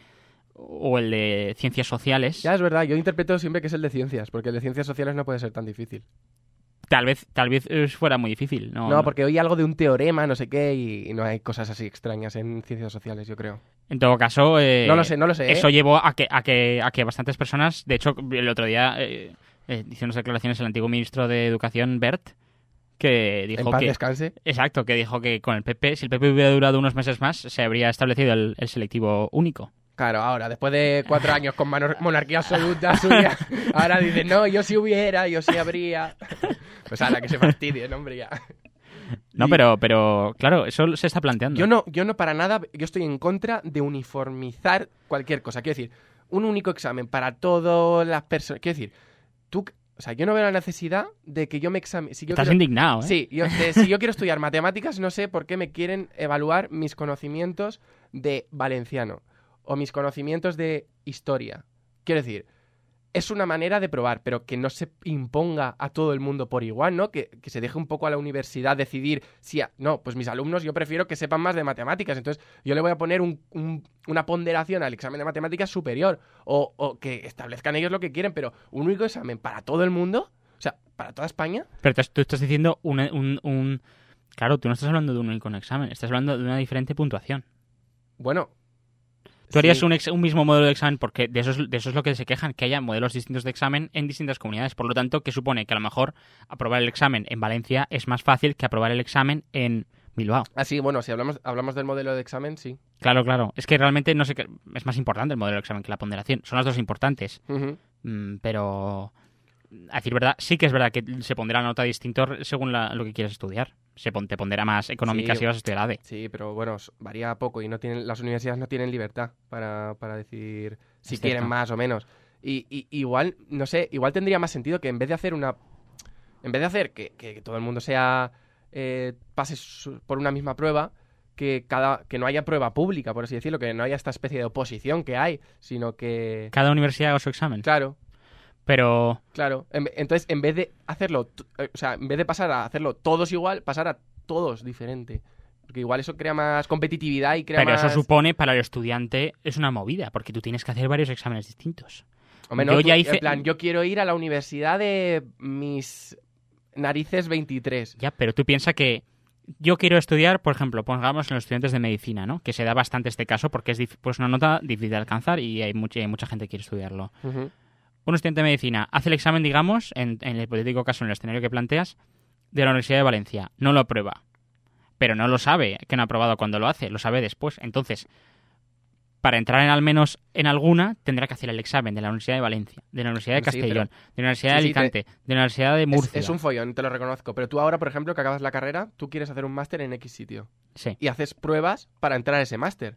o el de ciencias sociales. Ya es verdad, yo interpreto siempre que es el de ciencias, porque el de ciencias sociales no puede ser tan difícil. Tal vez, tal vez eh, fuera muy difícil. No, No, porque oí algo de un teorema, no sé qué, y, y no hay cosas así extrañas en ciencias sociales, yo creo. En todo caso, eh, No lo sé, no lo sé, ¿eh? Eso llevó a que, a que, a que bastantes personas, de hecho, el otro día eh, eh, hizo unas declaraciones el antiguo ministro de Educación, Bert, que En dijo paz que... descanse. Exacto, que dijo que con el P P, si el P P hubiera durado unos meses más, se habría establecido el, el selectivo único. Claro, ahora, después de cuatro años con mano- monarquía absoluta suya, ahora dice, no, yo sí hubiera, yo sí habría. Pues a la que se fastidie, no, hombre, ya. No, Y- pero, pero claro, eso se está planteando. Yo no, yo no para nada, yo estoy en contra de uniformizar cualquier cosa. Quiero decir, un único examen para todas las personas. Quiero decir, tú, o sea, yo no veo la necesidad de que yo me examine. Si yo Estás quiero- indignado, ¿eh? Sí, yo, de- si yo quiero estudiar matemáticas, no sé por qué me quieren evaluar mis conocimientos de valenciano o mis conocimientos de historia. Quiero decir, es una manera de probar, pero que no se imponga a todo el mundo por igual, ¿no? Que, que se deje un poco a la universidad decidir si... a- no, pues mis alumnos yo prefiero que sepan más de matemáticas, entonces yo le voy a poner un- un- una ponderación al examen de matemáticas superior, o, o que establezcan ellos lo que quieren, pero un único examen para todo el mundo, o sea, para toda España. Pero tú, tú estás diciendo un, un, un... Claro, tú no estás hablando de un único examen, estás hablando de una diferente puntuación. Bueno... Tú harías sí. un, ex- un mismo modelo de examen porque de eso, es, de eso es lo que se quejan, que haya modelos distintos de examen en distintas comunidades. Por lo tanto, que supone que a lo mejor aprobar el examen en Valencia es más fácil que aprobar el examen en Bilbao. Ah, sí, bueno, si hablamos, hablamos del modelo de examen, sí. Claro, claro. Es que realmente no sé qué... Es más importante el modelo de examen que la ponderación. Son las dos importantes. Ujú. Mm, pero... A decir verdad, sí que es verdad que se pondrá nota distinto según la- lo que quieres estudiar. Se pon- te pondrá más económica Sí. si vas a estudiar A D E. Sí, pero bueno, s- varía poco y no tienen, las universidades no tienen libertad para, para decir si Es quieren cierto. más o menos. Y, y- igual, no sé, igual tendría más sentido que en vez de hacer una... En vez de hacer que, que- que todo el mundo sea... eh, pase su- por una misma prueba, que, cada, que no haya prueba pública, por así decirlo, que no haya esta especie de oposición que hay, sino que... Cada universidad haga su examen. Claro, Pero... claro. En ve- entonces, en vez de hacerlo, t- eh, o sea, en vez de pasar a hacerlo todos igual, pasar a todos diferente. Porque igual eso crea más competitividad y crea Pero más... eso supone, para el estudiante, es una movida, porque tú tienes que hacer varios exámenes distintos. Hombre, no, Yo tú- ya hice- En plan, yo quiero ir a la universidad de mis narices veintitrés. Ya, pero tú piensas que yo quiero estudiar, por ejemplo, pongamos en los estudiantes de medicina, ¿no? Que se da bastante este caso porque es dif- pues una nota difícil de alcanzar y hay, mucha, hay mucha gente que quiere estudiarlo. Ujú. Un estudiante de medicina hace el examen, digamos, en, en el hipotético caso, en el escenario que planteas, de la Universidad de Valencia. No lo aprueba. Pero no lo sabe que no ha aprobado cuando lo hace, lo sabe después. Entonces, para entrar en al menos en alguna, tendrá que hacer el examen de la Universidad de Valencia, de la Universidad de Sí, Castellón, pero- de la Universidad Sí, de sí, te- Alicante, de la Universidad de Es, Murcia. es un follón, te lo reconozco. Pero tú ahora, por ejemplo, que acabas la carrera, tú quieres hacer un máster en X sitio. Sí, Y haces pruebas para entrar a ese máster.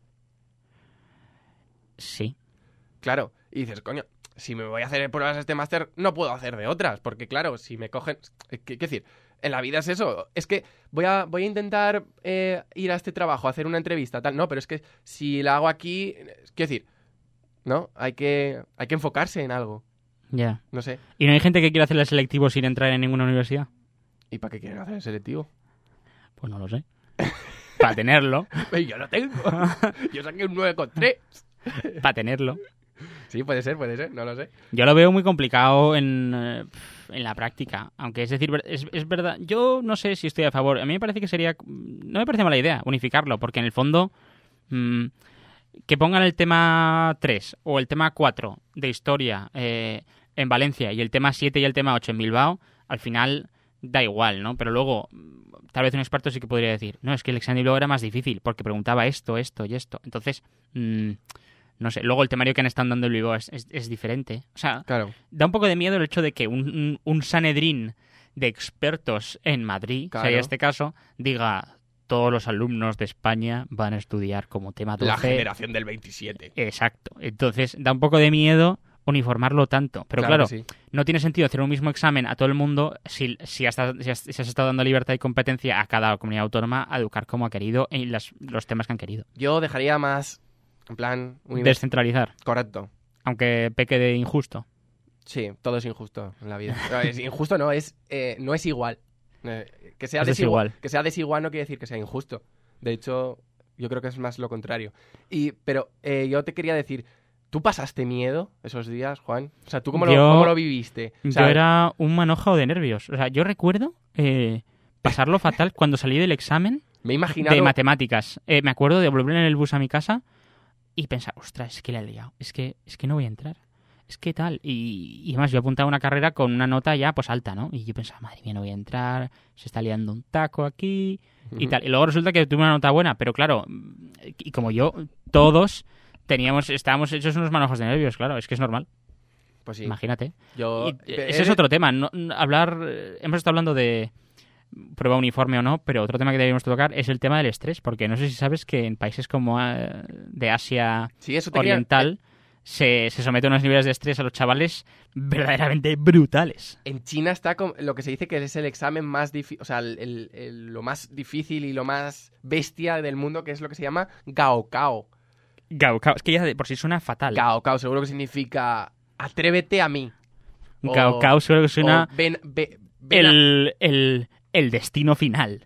sí. Claro. Y dices, coño, si me voy a hacer pruebas a este máster, no puedo hacer de otras. Porque, claro, si me cogen... ¿Qué, qué decir? En la vida es eso. Es que voy a, voy a intentar eh, ir a este trabajo, hacer una entrevista, tal. No, pero es que si la hago aquí... Quiero decir, ¿no? Hay que, hay que enfocarse en algo. Ya. No sé. ¿Y no hay gente que quiere hacer el selectivo sin entrar en ninguna universidad? ¿Y para qué quieren hacer el selectivo? Pues no lo sé. Para tenerlo. Yo lo tengo. Yo saqué un nueve coma tres. Para tenerlo. Sí, puede ser, puede ser. No lo sé. Yo lo veo muy complicado en, eh, en la práctica. Aunque es decir, ver- es, es verdad. Yo no sé si estoy a favor. A mí me parece que sería. No me parece mala idea unificarlo, porque en el fondo. mm, que pongan el tema tres o el tema cuatro de historia eh, en Valencia y el tema siete y el tema ocho en Bilbao, al final da igual, ¿no? Pero luego, mm, tal vez un experto sí que podría decir, no, es que el examen de Bilbao era más difícil porque preguntaba esto, esto y esto. Entonces, mm, no sé. Luego el temario que han estado dando en Bilbao es, es, es diferente. O sea, Claro. da un poco de miedo el hecho de que un, un, un Sanedrín de expertos en Madrid, Claro. sería este caso, diga todos los alumnos de España van a estudiar como tema doce. La generación del veintisiete. Exacto. Entonces da un poco de miedo uniformarlo tanto. Pero claro, que sí. no tiene sentido hacer un mismo examen a todo el mundo si, si, hasta, si has, si has estado dando libertad y competencia a cada comunidad autónoma a educar como ha querido en las, los temas que han querido. Yo dejaría más, en plan, univers- Descentralizar, correcto. aunque peque de injusto. Sí, todo es injusto en la vida. No, es injusto no, es eh, no es igual. Eh, que sea Es desigual, desigual. que sea desigual no quiere decir que sea injusto. De hecho, yo creo que es más lo contrario. Y pero eh, yo te quería decir, ¿tú pasaste miedo esos días, Juan? O sea, ¿tú cómo, lo, Yo- cómo lo viviste? O sea, Yo era un manojo de nervios. O sea, yo recuerdo eh, pasarlo fatal cuando salí del examen me he imaginado... de matemáticas. Eh, me acuerdo de volver en el bus a mi casa y pensar, ostras, es que la he liado. Es que, es que no voy a entrar. Es que tal. Y, y además yo apuntaba una carrera con una nota ya pues alta, ¿no? Y yo pensaba, madre mía, no voy a entrar. Se está liando un taco aquí y Ujú. tal. Y luego resulta que tuve una nota buena. Pero claro, y como yo, todos teníamos, estábamos hechos unos manojos de nervios, claro. Es que es normal. Pues sí, Imagínate. yo... Y, eh, eh, ese es otro tema. No, no- hablar, eh, hemos estado hablando de prueba uniforme o no, pero otro tema que deberíamos tocar es el tema del estrés, porque no sé si sabes que en países como eh, de Asia Sí, eso te quería- Oriental se, se somete a unos niveles de estrés a los chavales verdaderamente brutales. En China está con lo que se dice que es el examen más difícil, o sea, el- el- el- lo más difícil y lo más bestia del mundo, que es lo que se llama Gaokao. Gaokao, es que ya de por sí suena fatal. Gaokao seguro que significa atrévete a mí. O- Gaokao seguro que suena o ven, ve- ven a- el, el, el destino final.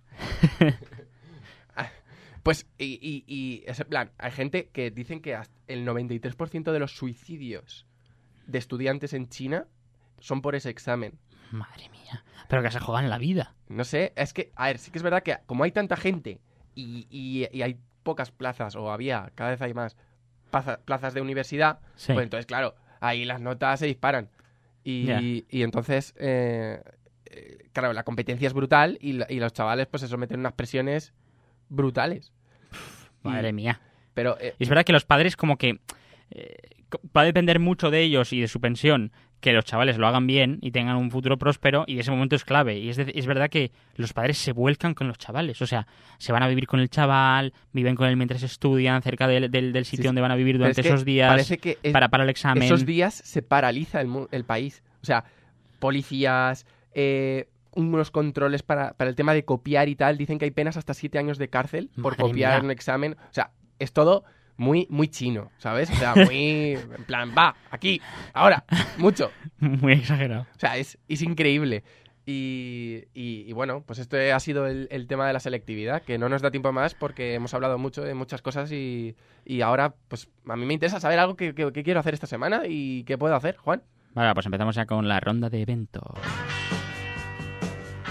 Pues, y, y, y es en plan, hay gente que dicen que hasta el noventa y tres por ciento de los suicidios de estudiantes en China son por ese examen. Madre mía. Pero que se juegan la vida. No sé, es que, a ver, sí que es verdad que como hay tanta gente y, y- y hay pocas plazas, o había, cada vez hay más plaza- plazas de universidad, Sí. pues entonces, claro, ahí las notas se disparan. Y, Ya. y entonces, eh, eh, claro, la competencia es brutal y, la- y los chavales pues se someten a unas presiones brutales. Madre Y- mía. Pero, eh, Y es verdad que los padres como que eh, co- va a depender mucho de ellos y de su pensión que los chavales lo hagan bien y tengan un futuro próspero, y ese momento es clave. Y es, de- es verdad que los padres se vuelcan con los chavales. O sea, se van a vivir con el chaval, viven con él mientras estudian cerca del, del- del sitio sí. donde van a vivir pero durante es que esos días parece que es- para, para el examen. esos días se paraliza el, mu- el país. O sea, policías, eh, unos controles para, para el tema de copiar y tal. Dicen que hay penas hasta siete años de cárcel por Madre copiar mía. un examen. O sea, es todo muy, muy chino, ¿sabes? O sea, muy... en plan, va, aquí, ahora, mucho. Muy exagerado. O sea, es, es increíble. Y, y- y bueno, pues este ha sido el, el tema de la selectividad, que no nos da tiempo más porque hemos hablado mucho de muchas cosas y, y ahora, pues a mí me interesa saber algo que, que- que quiero hacer esta semana y qué puedo hacer, Juan. Vale, pues empezamos ya con la ronda de eventos.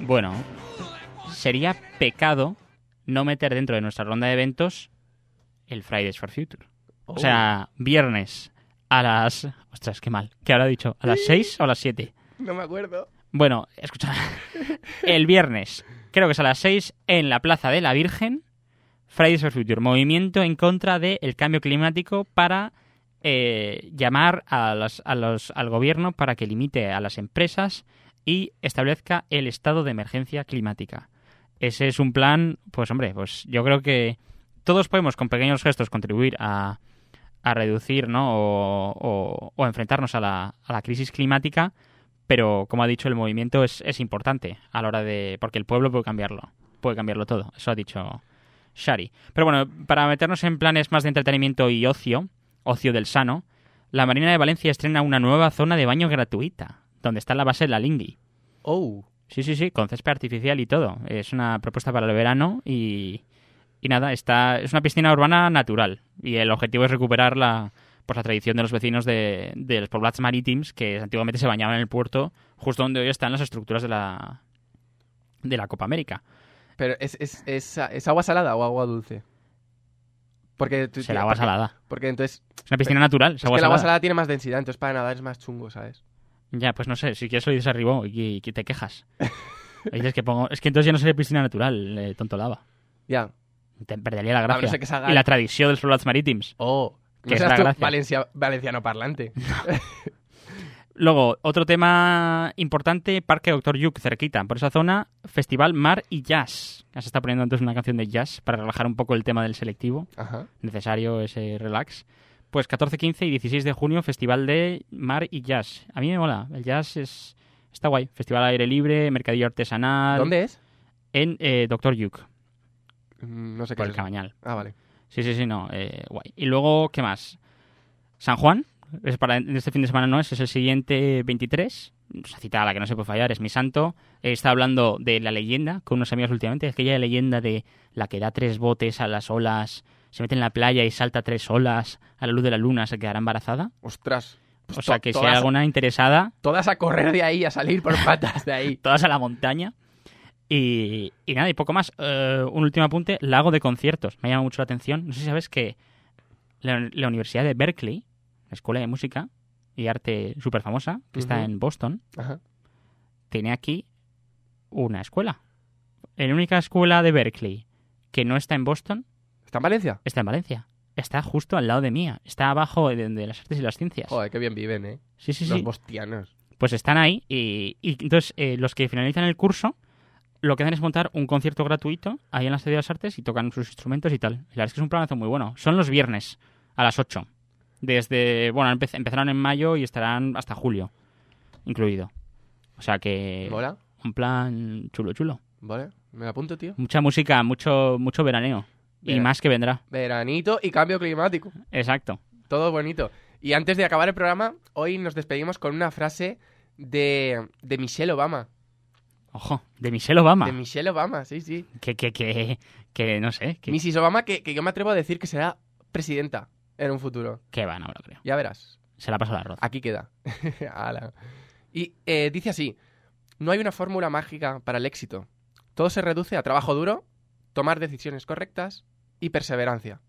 Bueno, sería pecado no meter dentro de nuestra ronda de eventos el Fridays for Future. Oh. O sea, viernes a las... Ostras, qué mal. ¿Qué habrá dicho? ¿A las seis o a las siete? No me acuerdo. Bueno, escucha. El viernes, creo que es a las seis, en la Plaza de la Virgen, Fridays for Future, movimiento en contra del cambio climático para eh, llamar a los, a los, al gobierno para que limite a las empresas y establezca el estado de emergencia climática. Ese es un plan, pues hombre, pues yo creo que todos podemos con pequeños gestos contribuir a, a reducir, ¿no? o, o, o enfrentarnos a la, a la crisis climática, pero como ha dicho, el movimiento es, es importante a la hora de... porque el pueblo puede cambiarlo, puede cambiarlo todo, eso ha dicho Shari. Pero bueno, para meternos en planes más de entretenimiento y ocio, ocio del sano, la Marina de Valencia estrena una nueva zona de baño gratuita, donde está la base de la Lingui. Oh. Sí, sí, sí, con césped artificial y todo. Es una propuesta para el verano y, y nada, está, es una piscina urbana natural y el objetivo es recuperar la, pues, la tradición de los vecinos de, de los poblats marítims que antiguamente se bañaban en el puerto, justo donde hoy están las estructuras de la, de la Copa América. Pero ¿es, es, es, es agua salada o agua dulce? Porque tú, Será agua porque, salada. Porque entonces... Es una piscina natural, es Es agua que el agua salada. salada tiene más densidad, entonces para nadar es más chungo, ¿sabes? Ya, pues no sé, si quieres lo dices arriba y que te quejas. Dices que pongo... Es que entonces ya no sería piscina natural, eh, tonto lava. Ya. Te perdería la A gracia. no ser que se haga- Y la tradición de los poblats marítims. Oh. Que No es seas la tú gracia. Valencia, valenciano parlante. Luego, otro tema importante, Parque Doctor Yuc, cerquita. Por esa zona, Festival Mar y Jazz. Ya se está poniendo entonces una canción de jazz para relajar un poco el tema del selectivo. Ajá. Necesario ese relax. Pues catorce, quince y dieciséis de junio, Festival de Mar y Jazz. A mí me mola. El jazz es está guay. Festival al aire libre, mercadillo artesanal. ¿Dónde es? En eh, Doctor Yuc, Mm, No sé qué por es el eso. Cabañal. Ah, vale. Sí, sí, sí, no. Eh, guay. Y luego, ¿qué más? San Juan. Es para este fin de semana no es, es el siguiente veintitrés. Esa cita a la que no se puede fallar, es mi santo. Eh, está hablando de la leyenda con unos amigos últimamente. Aquella leyenda de la que da tres botes a las olas, se mete en la playa y salta tres olas a la luz de la luna, se quedará embarazada. Ostras. Pues O sea to- que si hay todas, alguna interesada, todas a correr de ahí, a salir por patas de ahí. todas a la montaña. Y, y nada, y poco más. Eh, un último apunte, lago de conciertos. Me llama mucho la atención. No sé si sabes que la, la Universidad de Berkeley, la escuela de música y arte súper famosa, que está Ujú. en Boston, Ajá. tiene aquí una escuela. La única escuela de Berkeley que no está en Boston ¿Está en Valencia? está en Valencia. Está justo al lado de mía. Está abajo de, de las artes y las ciencias. Joder, qué bien viven, ¿eh? Sí, sí, Los sí. bostianos. Pues están ahí y, y entonces eh, los que finalizan el curso lo que hacen es montar un concierto gratuito ahí en la Sede de las Artes y tocan sus instrumentos y tal. Y la verdad es que es un planazo muy bueno. Son los viernes a las ocho. Desde, bueno, empe- empezaron en mayo y estarán hasta julio, incluido. O sea que ¿Mola? un plan chulo, chulo. ¿Vale? Me lo apunto, tío. Mucha música, mucho mucho veraneo. Y Vera- más que vendrá. Veranito y cambio climático. Exacto. Todo bonito. Y antes de acabar el programa, hoy nos despedimos con una frase de, de Michelle Obama. Ojo, de Michelle Obama. De Michelle Obama, sí, sí. Que, que, que, que no sé. Que, missus Obama, que, que yo me atrevo a decir que será presidenta en un futuro. que va, no me lo creo. Ya verás. Se la pasó al arroz. Aquí queda. Ala. Y eh, dice así: no hay una fórmula mágica para el éxito. Todo se reduce a trabajo duro, tomar decisiones correctas y perseverancia.